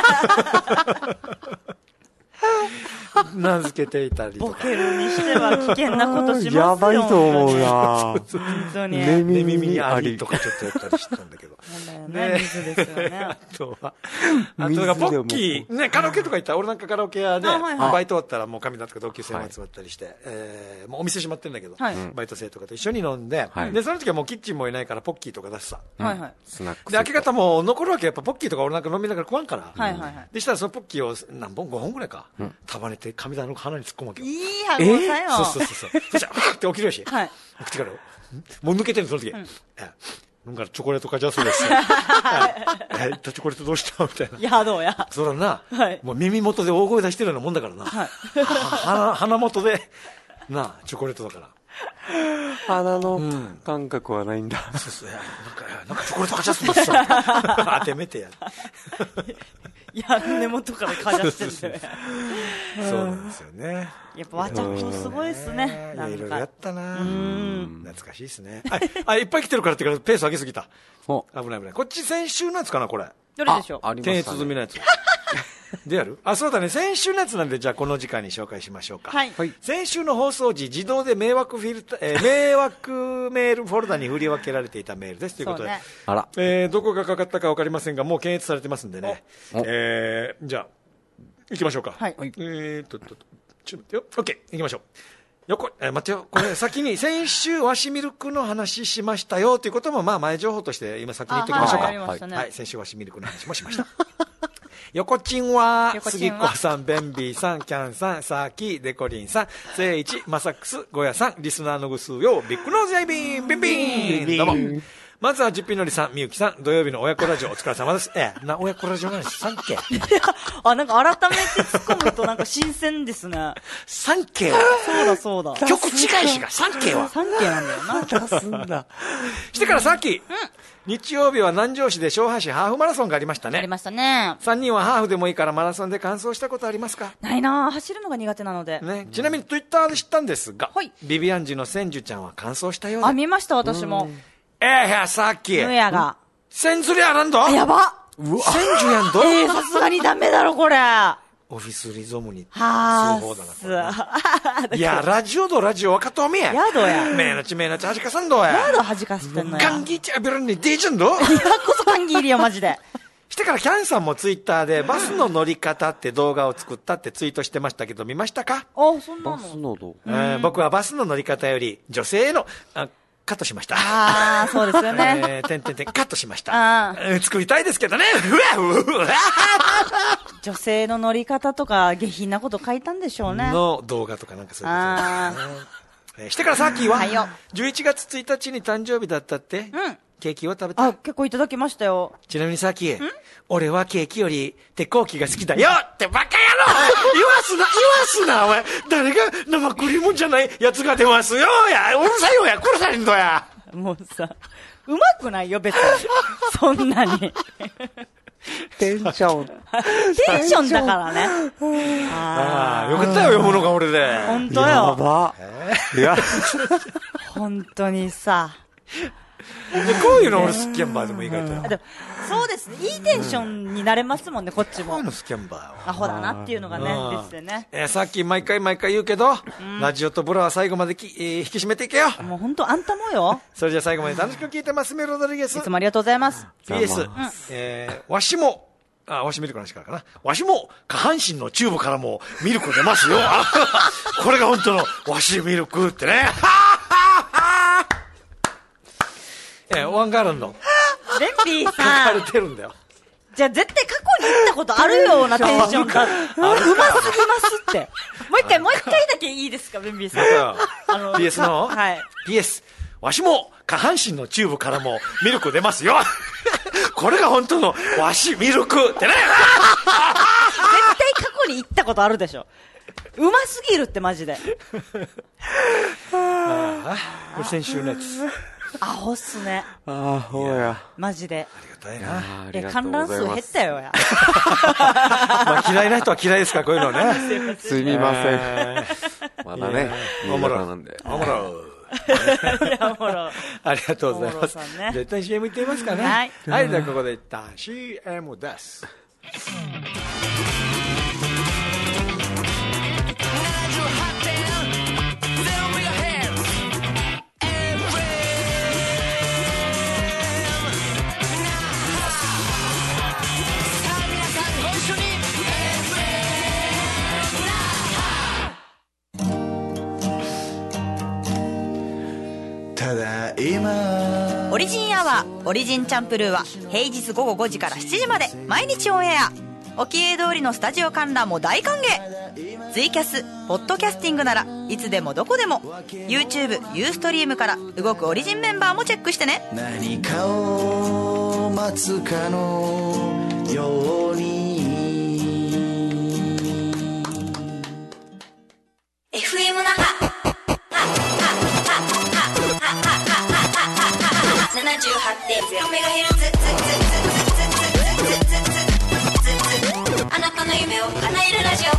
名付けていたりとか。 ボケるにしては危険なことしますよ。 やばいと思うな。 本当に。 寝耳にアリとかちょっとやったりしてたんだけど。 水ですよね。 あとはポッキー、ね、カラオケとか行ったら、俺なんかカラオケ屋で、バイト終わったらもう神田とか同級生が集まったりして、もうお店閉まってるんだけど、バイト生とかと一緒に飲んで、で、その時はもうキッチンもいないからポッキーとか出すさ。で、明け方も残るわけやっぱポッキーとか俺なんか飲みながら食わんから。でしたらそのポッキーを何本 ?5 本ぐらいか。束ねて神田の鼻に突っ込むわけよ。 いい歯ごさよ。 そう。そしたら、ふって起きるし。起きてから、もう抜けてるその時。 なんかチョコレートかじゃそうですよ。はいチョコレートどうしたみたいな。 やどうや。 そらな、 はい、 もう耳元で大声出してるようなもんだからな。はい、鼻元で、なあ、チョコレートだから。 鼻の感覚はないんだ。 そうそう、なんかチョコレートかじゃすんですよ。当てめてや。 いや、根元からかじゃしてるんだよ。 そうなんですよね。 やっぱわちゃっとすごいですね。 いろいろやったな。懐かしいですね。いっぱい来てるからってからペース上げすぎた。危ない危ない。こっち先週のやつかな、これ。 どれでしょう。 検閲済みのやつ。でやる？そうだね。先週のやつなんで、じゃあこの時間に紹介しましょうか。はい。先週の放送時、自動で迷惑メールフォルダに振り分けられていたメールです。ということで、あら、どこがかかったか分かりませんが、もう検閲されてますんでね。じゃあ、行きましょうか。はい。ちょっと待ってよ。OK、行きましょう。待ってよ。これ先に、先週わしミルクの話しましたよということも、まあ前情報として今先に言っておきましょうか。はい。先週わしミルクの話もしました。横ちんは、杉子さん、ベンビーさん、キャンさん、サーキー、デコリンさん、セイチ、マサックス、ゴヤさん、リスナーのぐすうよ、ビッグノーズアイビーン、ビンビンどうも。まずは、じっぴのりさん、みゆきさん、土曜日の親子ラジオお疲れ様です。親子ラジオなんです。サンケー。 なんか改めて突っ込むとなんか新鮮ですね。 サンケーは。 そうだ。 曲違いしが、サンケーは。 サンケーなんだよな。 出すんだ。 してからさっき、日曜日は南城市で上海市ハーフマラソンがありましたね。 ありましたね。 3人はハーフでもいいからマラソンで完走したことありますか？ ないな、走るのが苦手なので。 ね、ちなみにツイッターで知ったんですが、ビビアンジの千住ちゃんは完走したようで。 見ました、私も。 さっき。 ぬやが。 千鶴やなんだ？ やば。 千住やんど？ さすがにダメだろ、これ。 オフィスリゾムに。 はぁ。そうだな。いや、ラジオ分かっとおめや。 やどや。 めなちはじかさんどや。 やどはじかしてんのや。 カンギーチャビルにディージョンど？いやこそカンギーいるよ、マジで。 してからキャンさんもツイッターでバスの乗り方って動画を作ったってツイートしてましたけど見ましたか？ そんなの。 バスの動画。僕はバスの乗り方より女性への、カットしました。 そうですよね。 カットしました。作りたいですけどね。 女性の乗り方とか下品なこと書いたんでしょうね。 の動画とかなんかそういうこと。してからさっきは、11月1日に誕生日だったって、ケーキを食べた。 結構いただきましたよ。 ちなみにさっき、俺はケーキより鉄鋼機が好きだよってバカ野郎言わすな、お前。誰が生クリームじゃないやつが出ますよや。うるさいよや、殺されんのや。 もうさ、うまくないよ、別に。そんなに。 テンションだからね。 よかったよ、読むのが俺で。 本当よ。 やば。 本当にさ。 こういうの俺スキャンバーでも意外と。 そうですね。いいテンションになれますもんね、こっちも。 こういうのスキャンバーは。 アホだなっていうのがね、ですよね。 さっき毎回言うけど、ラジオとブラは最後まで引き締めていけよ。 もう本当あんたもよ。 それじゃ最後まで楽しく聞いてます、メロドリゲス。 いつもありがとうございます。 PS、わしも、わしミルクの話からかな。わしも、下半身のチューブからもミルク出ますよ。これが本当のわしミルクってね。ワンガールンの。 レンピーさん。 書かれてるんだよ。 じゃあ絶対過去に行ったことあるようなテンションが。うますぎますって。もう一回だけいいですか、ベンビーさん。 PS のはい。 PS。わしも下半身のチューブからもミルク出ますよ。これが本当のわしミルクってね。 絶対過去に行ったことあるでしょ。うますぎるってマジで。 これ先週のやつ。 アホっすね。 アホや。 マジで。 ありがたいな。 観覧数減ったよや。 嫌いな人は嫌いですから、こういうのね。 すみません。まだね、新潟なんで。 おもろ。ありがとうございます。絶対 CM 行ってみますかね。はい。ではここで一旦 CM です。 オリジンアワー、オリジンチャンプルーは平日午後5時から7時まで毎日オンエア。 沖江通りのスタジオ観覧も大歓迎。ツイキャス、ポッドキャスティングならいつでもどこでも YouTube、ユーストリームから動くオリジンメンバーもチェックしてね。 何かを待つかのように FM 那覇 78.0MHz あなたの夢を叶えるラジオ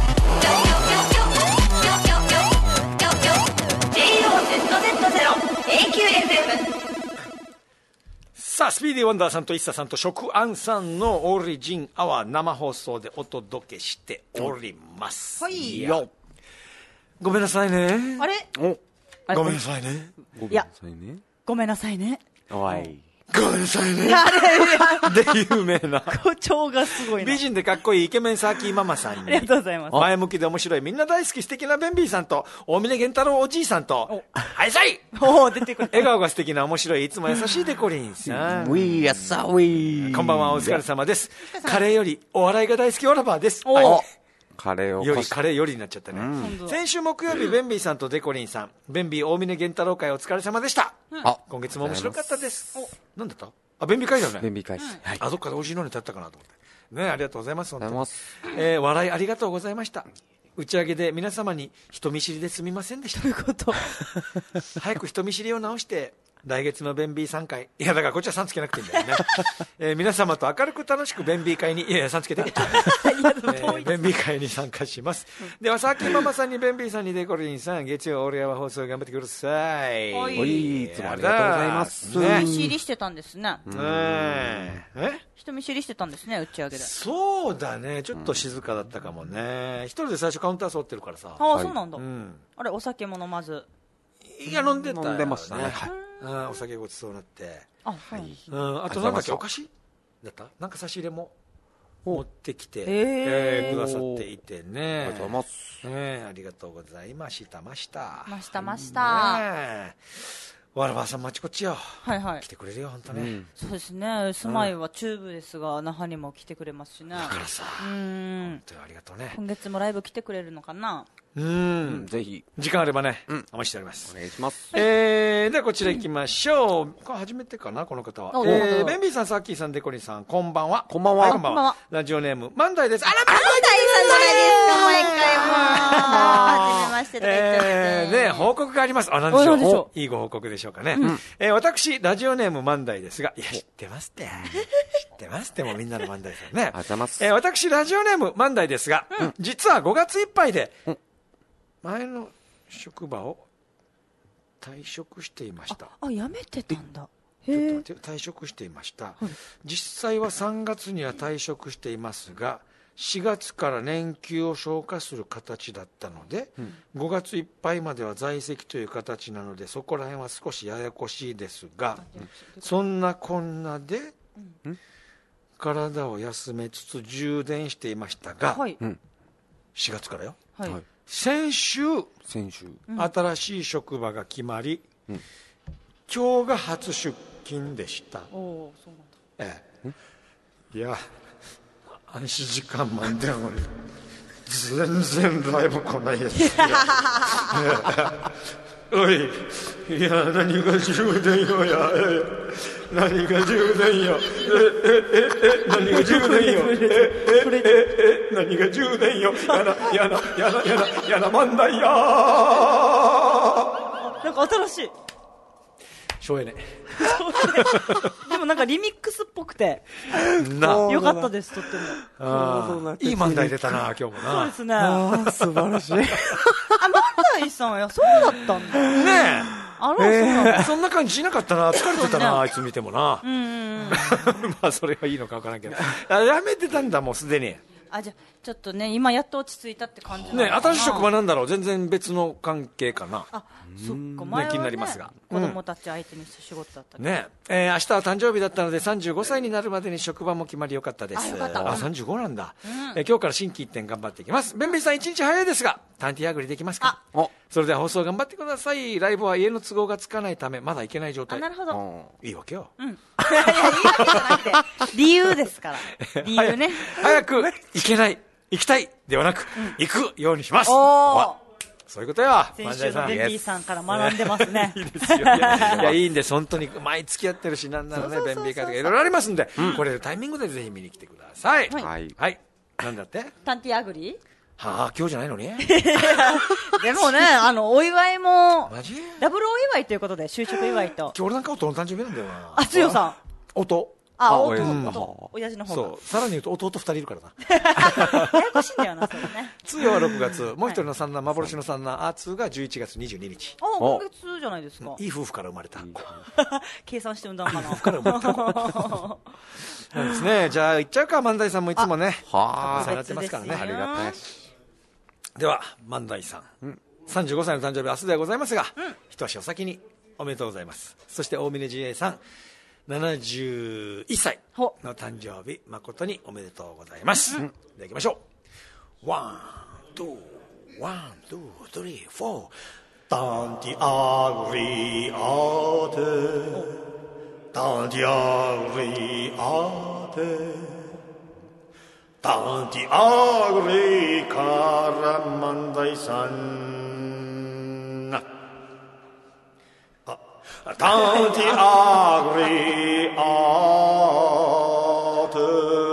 JOZZ0AQFM。 さあスピーディーワンダーさんとイッサさんと食アンさんのオリジンアワー生放送でお届けしております。 はいよ、ごめんなさいね。 あれごめんなさいね。 いやごめんなさいね。 ごめんなさいね。 おい。 ごめんなさいね。で有名な口調がすごいな。 美人でかっこいいイケメンサーキーママさんに、 ありがとうございます。 前向きで面白いみんな大好き素敵なベンビーさんと大峰源太郎おじいさんとはいさいおー出てくる。 笑顔が素敵な面白いいつも優しいデコリンさん、 ウィーやさウィー。 こんばんは、お疲れ様です。カレーよりお笑いが大好きオラバーです。 おはいカレーをよりカレーよりになっちゃったね、先週木曜日ベンビーさんとデコリンさん、ベンビー大峰源太郎会お疲れ様でした、今月も面白かったです。何だった？あ、ベンビー会だよね。 ベンビー会、はい。 あ、どっかで美味しいのに立ったかなと思ってね。ありがとうございます。 ありがとうござい本当に笑いありがとうございました。打ち上げで皆様に人見知りですみませんでした。 どういうこと？ 早く人見知りを直して来月のベンビー3回、いやだからこっちは3つけなくていいんだよね、皆様と明るく楽しくベンビー会に、いやいや3つけて、ベンビー会に参加します、ではさっきママさんにベンビーさんにデコリンさん、月曜オールヤワ放送頑張ってください。 おいおい、いつもありがとうございます。 人見知りしてたんですね。人見知りしてたんですね、打ち上げで。 そうだね、ちょっと静かだったかもね、一人で最初カウンター座ってるからさ。 ああ、そうなんだ。 ん、 あれ、お酒も飲まず。 いや飲んでたよね。 飲んでましたね。 お酒ごちそうになって、 あ、はい。 あとなんだっけ、お菓子だった、なんか差し入れも持ってきて、くださっていてね。 ありがとうございます。 ありがとうございましたました。 ましたました。 わらばさんもあちこちよ。 はいはい。 来てくれるよ本当ね。 そうですね。住まいは中部ですが、那覇にも来てくれますしね。 だからさ、本当にありがとうね。 今月もライブ来てくれるのかな。 ぜひ時間あればね、お待ちしております。 お願いします。 ではこちら行きましょう。これ初めてかな、この方は。ベンビーさん、サッキーさん、デコリンさん、こんばんは。 こんばんは。 こんばんは。ラジオネーム万代です。あら、 万代さんじゃないですか、毎回も。はじめましてとか言っちゃって。 ね、報告があります。あ、なんでしょう。いいご報告でしょうかね。私、ラジオネーム万代ですが、いや、知ってますって。知ってますって、もうみんなの万代さんね。 ありがとうございます。 私、ラジオネーム万代ですが、実は5月いっぱいで、前の職場を退職していました。 あ、辞めてたんだ。 ちょっと待って、退職していました。実際は3月には退職していますが、4月から年給を消化する形だったので、5月いっぱいまでは在籍という形なので、そこら辺は少しややこしいですが、そんなこんなで、体を休めつつ充電していましたが、4月からよ。先週新しい職場が決まり、今日が初出勤でした。そうなんだ。いや、暗視時間満点を全然ライブ来ないやつおい、いや、何が充電よや、何が充電よ、何が充電よ、何が充電よ、やな問題や。 なんか新しい。 しょうやね。 でもなんかリミックスっぽくてよかったです、とっても。 いい漫才出たな、今日もな。 そうですね。 素晴らしい。 漫才さんや、そうだったんだねえ。 あら、 そんな感じしなかったな。疲れてたな、あいつ見てもな。まあそれはいいのか分からんけど、やめてたんだもうすでに。 あ、じゃあちょっとね、今やっと落ち着いたって感じなのかな。 ね、新しい職場なんだろう。全然別の関係かな。 あ、そっか、前はね、 気になりますが、 子供たち相手にした仕事だったね。明日は誕生日だったので35歳になるまでに職場も決まりよかったです。 よかった。 35なんだ。今日から心機一転頑張っていきます。ベンビーさん1日早いですがタンティアグリできますか。 それでは放送頑張ってください。ライブは家の都合がつかないためまだ行けない状態。 なるほど。 いいわけよ。 いや、いいわけじゃなくて、理由ですから。理由ね。 早く行けない、行きたいではなく、行くようにします。そういうことよ。 先週のベンビーさんから学んでますね。 いいですよ。いや、いいんです。本当に毎月やってるし、なんならね、ベンビー会とかいろいろありますんで、来れるタイミングでぜひ見に来てください。はい。なんだって？ タンティアグリ？ はあ、今日じゃないのに。 でもね、お祝いも、 マジ？ ダブルお祝いということで、就職祝いと。 今日俺なんか弟の誕生日なんだよな。 あ、つよさん。 弟。 親父の方が。 そう。さらに言うと弟2人いるからな。 ややこしいんだよな、それね。 つよは6月、もう一人の三男、幻の三男、あつが11月22日。 あ、今月じゃないですか。 いい夫婦から生まれた。 計算して産んだのかな。 から生まれた。そうですね。じゃあ行っちゃうか、万代さんもいつもね。はあ。やってますからね。 ありがたい。 では、万代さん。35歳の誕生日明日ではございますが、一足お先におめでとうございます。そして大峰自衛さん。71歳の誕生日誠におめでとうございます。では行きましょう。ワン、ツー、スリー、フォー。Tanti agri ate, tanti agri ate, tanti agri karamandai-san. Tanti agri ate.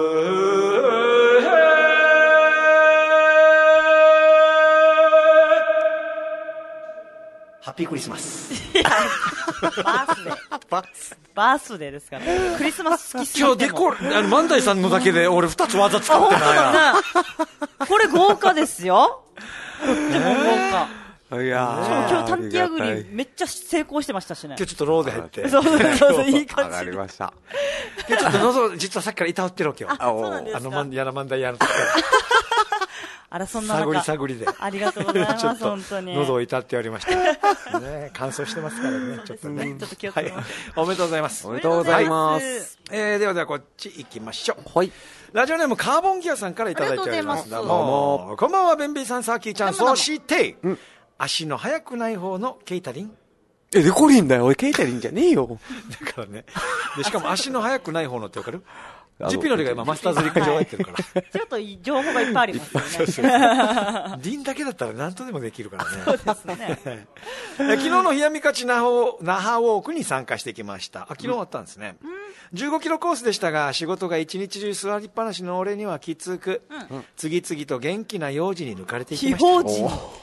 ハッピークリスマス。 バースデー。バースデーですから、ね。クリスマス好きすぎても。 今日万代さんのだけで俺2つ技使ってないな。 これ豪華ですよ。豪華。 いやしかも今日タンティアグリめっちゃ成功してましたしね。 今日ちょっとローで入って。 そう、いい感じ。 上がりました。 今日ちょっと喉、実はさっきから痛ってるわけよ。 そうなんですか。 やら万代やるときから。 あら、そんな中。 探りで。 ありがとうございます、本当に。 喉を痛っておりました。ね、乾燥してますからね、ちょっとね。 ちょっと気をつけて。 おめでとうございます。 おめでとうございます。 ではこっち行きましょう。 はい。 ラジオネームカーボンギアさんからいただいております。 どうも。こんばんは、ベンビーさん、サーキーちゃん、そして、足の速くない方のケイタリン。 でこりんだよ。俺ケイタリンじゃねえよ。 だからね。しかも足の速くない方のってわかる？ジュピノリが今マスターズ陸上入ってるから。 ちょっと情報がいっぱいありますよね。 ディンだけだったら何とでもできるからね。 そうですね。 昨日の冷やみ勝ち那覇ウォークに参加してきました。昨日終わったんですね。15キロコースでしたが、仕事が一日中座りっぱなしの俺にはきつく、次々と元気な幼児に抜かれていきました。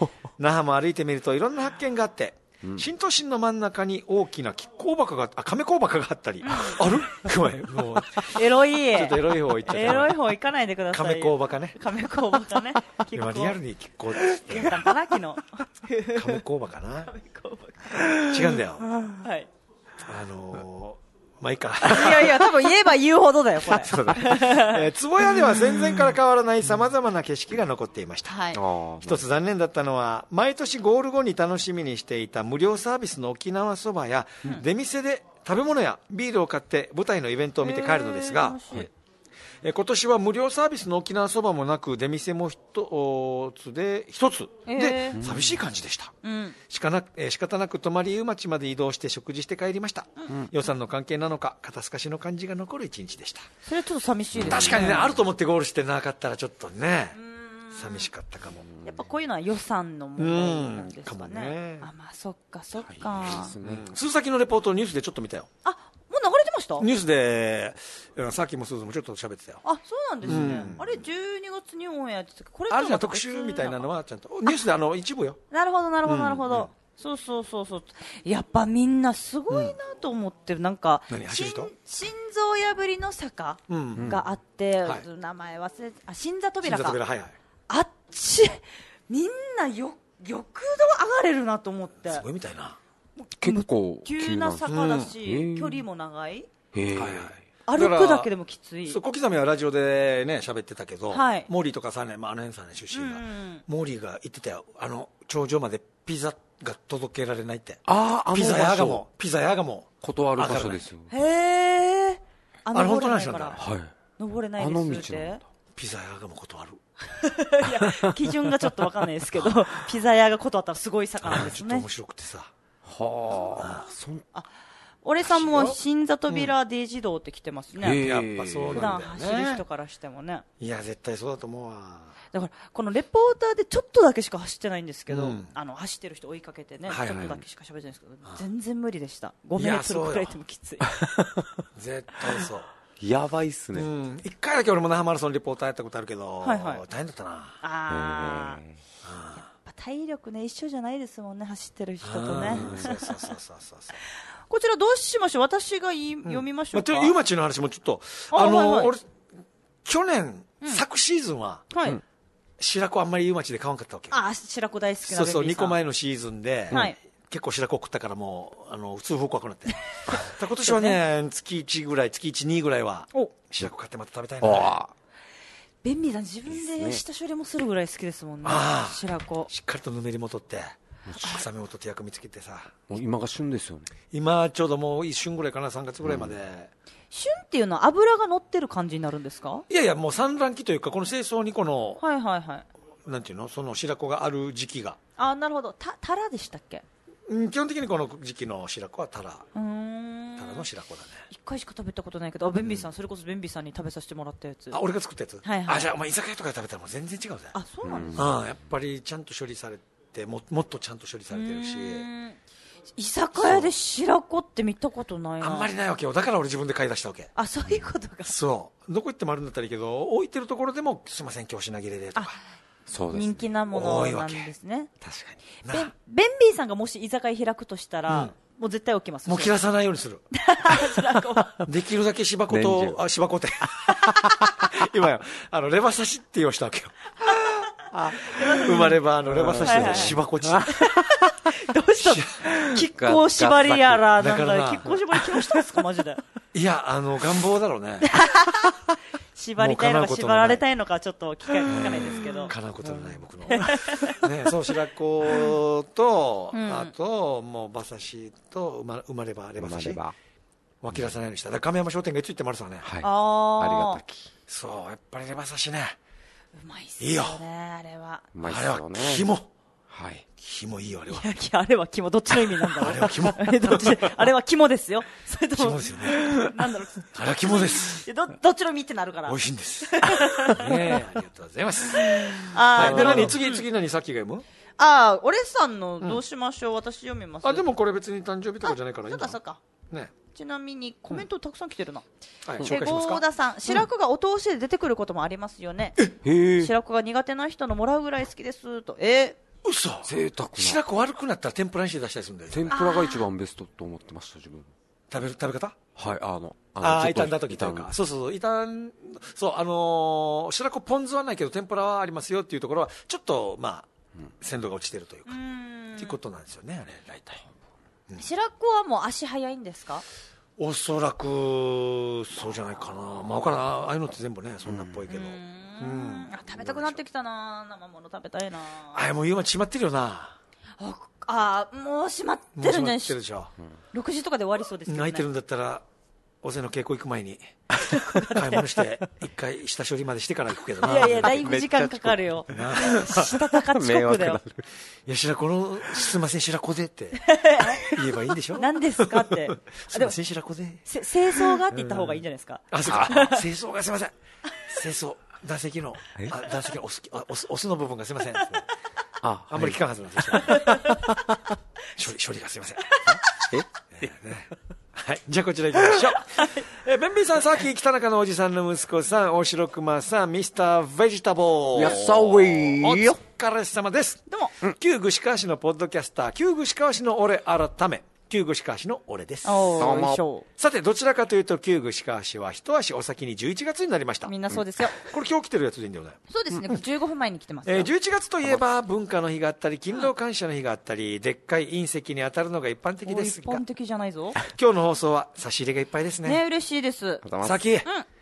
那覇も歩いてみるといろんな発見があって、新都心の真ん中に大きな亀甲箱があったり、ある？ごめん、もう。 エロい。 ちょっとエロい方行っちゃった。 エロい方行かないでください。 亀甲箱ね。 亀甲箱ね。 今リアルに亀甲言ったんかな、昨日。 亀甲箱な。違うんだよ。 はい。 まあいいか。 いや、多分言えば言うほどだよ、これ。 そうだ。坪屋では戦前から変わらない様々な景色が残っていました。一つ残念だったのは、毎年ゴール後に楽しみにしていた無料サービスの沖縄そばや、出店で食べ物やビールを買って舞台のイベントを見て帰るのですが、今年は無料サービスの沖縄そばもなく出店も一つで寂しい感じでした、仕方なく泊湯町まで移動して食事して帰りました、予算の関係なのか肩透かしの感じが残る一日でした。 それはちょっと寂しいですね。 確かにね、あると思ってゴールしてなかったらちょっとね寂しかったかも。 やっぱこういうのは予算の問題なんですかね。 かもね。 まあそっかそっか。 鈴先のレポートをニュースでちょっと見たよ。 もう流れてました？ ニュースでさっきもスーズもちょっと喋ってたよ。 そうなんですね。あれ12月にオンエアってこれあるじゃん、特集みたいなのはちゃんとニュースで一部よ。 なるほど。そう。やっぱみんなすごいなと思ってる。なんか心臓破りの坂があって、名前忘れて、心臓扉か。あっちみんな欲度上がれるなと思って。 すごいみたいな。 結構急な坂だし、距離も長い。歩くだけでもきつい。 小刻みはラジオでね喋ってたけど、モーリーとか3年、あの辺3年出身が、モーリーが言ってたよ。頂上までピザが届けられないって。ピザ屋がも断る場所ですよ。 へえ。 本当なんですよ。 登れないですって。 ピザ屋がもう断る。 いや、基準がちょっとわかんないですけど、ピザ屋が断ったらすごい魚ですねちょっと面。白くてさ。 はあ。 俺さんも新里ビラデイジ道って来てますね。 やっぱそう普段なんだよね。 走る人からしてもね。 いや、絶対そうだと思うわ。 だから、このレポーターでちょっとだけしか走ってないんですけど、 うん走ってる人追いかけてね、 はいはいちょっとだけしか喋ってないんですけど、全然無理でした。5メいやートルくらいでもきつい。 絶対そう。 やばいっすね。 うん。一回だけ俺も那覇マラソンリポーターやったことあるけど、 はいはい大変だったな。 あー。やっぱ体力ね、一緒じゃないですもんね、走ってる人とね。 そうそうそうそうそう。 こちらどうしましょう、私が読みましょうか。 ゆうまちの話もちょっと、 はいはい俺、去年、昨シーズンは、 はい。 白子あんまりゆうまちで買わんかったわけよ。 あ、白子大好きなそうそう、2 ベビーさん個前のシーズンで、 はい結構白子食ったからもう、痛風怖くなって。今年はね、月1ぐらい、月1、2ぐらいは、 お白子買ってまた食べたいな。 ベンビーさん自分で下処理もするぐらい好きですもんね、 ああ白子。 しっかりとぬめりも取って、臭みも取って薬味つけてさ。 もう今が旬ですよね。 今ちょうどもう一瞬ぐらいかな、3月ぐらいまで。 旬っていうのは油が乗ってる感じになるんですか？ いやいや、もう産卵期というか、この清掃にこの、 はいはいはい。 なんていうの、その白子がある時期が。 あ、なるほど。タラでしたっけ？ 基本的にこの時期の白子はタラうーん。 の白子だね。 一回しか食べたことないけど、ベンビーさん、それこそベンビーさんに食べさせてもらったやつ。 あ、俺が作ったやつ、 はいはいあ、じゃあお前居酒屋とかで食べたらもう全然違うぜ。 あ、そうなんですやっぱりちゃんと処理されて、もっとちゃんと処理されてるし、 居酒屋で白子って見たことないな。 あんまりないわけよ。だから俺自分で買い出したわけ。 あ、そういうことが。 そうどこ行ってもあるんだったらいいけど、置いてるところでもすいません今日品切れでとか。 そうですね。 人気なものなんですね。 確かにベンビーさんがもし居酒屋開くとしたら、もう絶対起きます。 もう切らさないようにする。 白子は。 できるだけ芝子と年中芝子って今よレバ刺しって言おうしたわけよ。生まればレバ刺しで芝子ち。 どうした亀甲縛りやら、なんだ、 だからな亀甲縛り来ましたんですか、マジで。 いや願望だろうね。 縛りたいのか縛られたいのかちょっと聞かないですけど。 叶うことのない僕のね、そう白子と、あともう馬刺しと生まればレバ刺しは切らさないようにした。だから亀山商店街ついてもあるさね。 はい。 あありがたき。 そうやっぱりレバ刺しね、 うまいっすよね、 いいよあれは。 うまいっあれはすよね。 肝はい。 肝いいよあれは。 いや、あれは肝、どっちの意味なんだろう。 あれは肝どっちあれは肝ですよ。それとも、 肝ですよね。 なんだろう。 あれは肝です。 どっちの意味ってなるから。 美味しいんですねえ、ありがとうございます。であー、 次何さっきが読む？ あー、俺さんのどうしましょう、私読みます。 あ、でもこれ別に誕生日とかじゃないからいいんだ。 そうかそうか。 ね。 ちなみにコメントたくさん来てるな。 はい、紹介しますか。 郷田さん、白子がお通しで出てくることもありますよね。 へえ。 白子が苦手な人のもらうぐらい好きですと。 嘘。 贅沢な。 白子悪くなったら天ぷらにして出したりするんだよ。 天ぷらが一番ベストと思ってました、自分。 食べ方？ はい、 傷んだ時というか。そう、白子ポン酢はないけど天ぷらはありますよっていうところは、ちょっと、鮮度が落ちてるというか。っていうことなんですよね、あれ、大体。 白子はもう足早いんですか？ おそらく、そうじゃないかな。わからん。ああいうのって全部ね、そんなっぽいけど。 あ、食べたくなってきたな。生もの食べたいな。 あれもう今閉まってるよな。 もう閉まってるんじゃない閉まってるでしょ。 6時とかで終わりそうですけどね。 泣いてるんだったら尾瀬の稽古行く前に買い物して一回下処理までしてから行くけどな。 いやいや、だいぶ時間かかるよ。したたか遅刻だよ。 いや、白子すいません白子でって言えばいいんでしょ。 何ですかって。 すいません白子で清掃がって言った方がいいんじゃないですか。 あ、そうか。清掃がすいません。清掃男性のオスの部分がすいません。あんまり聞かんはずなんですよ。処理がすいません。はい。じゃあこちら行きましょう。ベンビーさん、さっき北中のおじさんの息子さん、大城熊さん、ミスターベジタボー。 やっさウェイ。 お疲れ様です。 どうも。 旧串川市のポッドキャスター、旧串川市の俺改め、旧串川市の俺です。さて、どちらかというと、旧串川市は一足お先に11月になりました。 みんなそうですよ。 これ今日来てるやつでいいんだよね。 そうですね。15分前に来てますよ。 11月といえば文化の日があったり勤労感謝の日があったり、でっかい隕石に当たるのが一般的ですが、 一般的じゃないぞ。 今日の放送は差し入れがいっぱいですね。 ね、嬉しいです。 さき、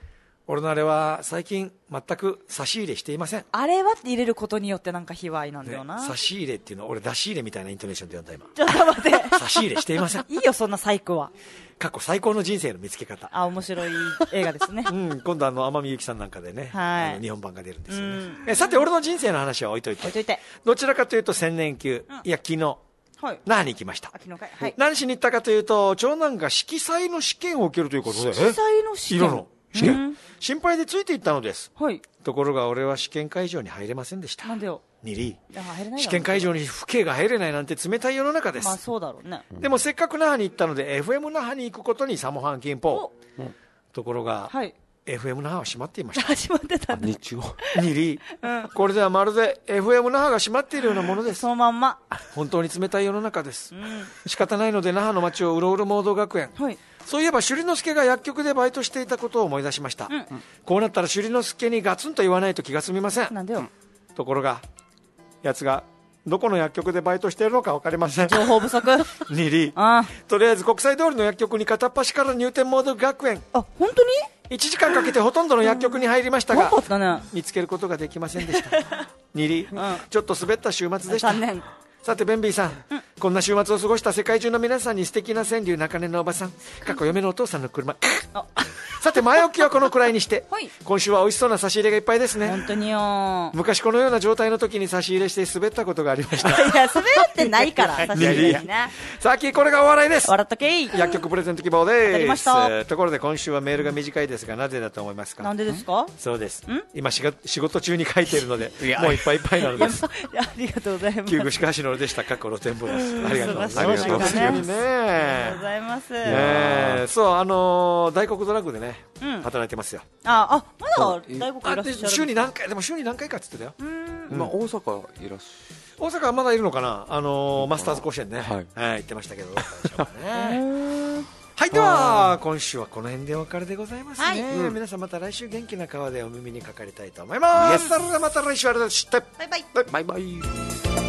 俺のあれは最近全く差し入れしていません。 あれはって入れることによってなんか卑猥なんだよな。 差し入れっていうのは俺出し入れみたいなイントネーションで呼んだ今。 ちょっと待って。 差し入れしていません。 いいよ、そんな細工は。 過去最高の人生の見つけ方。 あ、面白い映画ですね。 うん、今度天海祐希さんなんかでね、 はい日本版が出るんですよね。さて、俺の人生の話は置いといて。 置いといて。 どちらかというと千年級、いや昨日、 はい。 那覇に行きました。 秋の会。はい。 何しに行ったかというと、長男が色彩の試験を受けるということで、 色彩の試験。 色の試験。心配でついて行ったのです。 はい。 ところが俺は試験会場に入れませんでした。 なんでよ。 2里。 入れないだろう試験会場に父兄が入れないなんて冷たい世の中です。 まあそうだろうね。 でもせっかく那覇に行ったので FM 那覇に行くことにサモハンキンポー。ところが、 はい。 FM 那覇は閉まっていました。 始まってたんだ。 日曜。 2里、これではまるで FM 那覇が閉まっているようなものです。 そのまんま。 本当に冷たい世の中です。仕方ないので那覇の街をうろうろ盲導学園。 はい。 そういえば朱里之助が薬局でバイトしていたことを思い出しました。こうなったら朱里之助にガツンと言わないと気が済みません。 なんでよ。 ところが奴がどこの薬局でバイトしているのか分かりません。 情報不足。 2里、 あとりあえず国際通りの薬局に片っ端から入店モード学園。 あ、本当に 1時間かけてほとんどの薬局に入りましたが何発かね。 見つけることができませんでした。2里、ちょっと滑った週末でした。 残念。 さてベンビーさん、こんな週末を過ごした世界中の皆さんに素敵な川柳中根のおばさん、過去嫁のお父さんの車。さて前置きはこのくらいにして、 はい。 今週は美味しそうな差し入れがいっぱいですね。 本当によ。 昔このような状態の時に差し入れして滑ったことがありました。 いや、滑ってないから、差し入れにね。 さっきこれがお笑いです。 笑っとけい。 薬局プレゼント希望です。 わかりましたところで今週はメールが短いですがなぜだと思いますか。 なんでですか。 そうです。今仕事中に書いているのでもういっぱいいっぱいなのです。 いや、ありがとうございます。 旧具しかしのでした過去露天風呂です。ありがとうございます。 素晴らしいね本当にね。 ありがとうございます。 そう大黒ドラッグでね、働いてますよ。 あ、まだ大黒いらっしゃる。 週に何回かっつってたよ。 まあ大阪いらっし大阪はまだいるのかな。マスターズ甲子園ね、 はい行ってましたけどどうだったでしょうかね。はい、では今週はこの辺でお別れでございますね。皆さんまた来週元気な川でお耳にかかりたいと思います。それではまた来週あれだして。 バイバイ。 ゃ。バイバイ。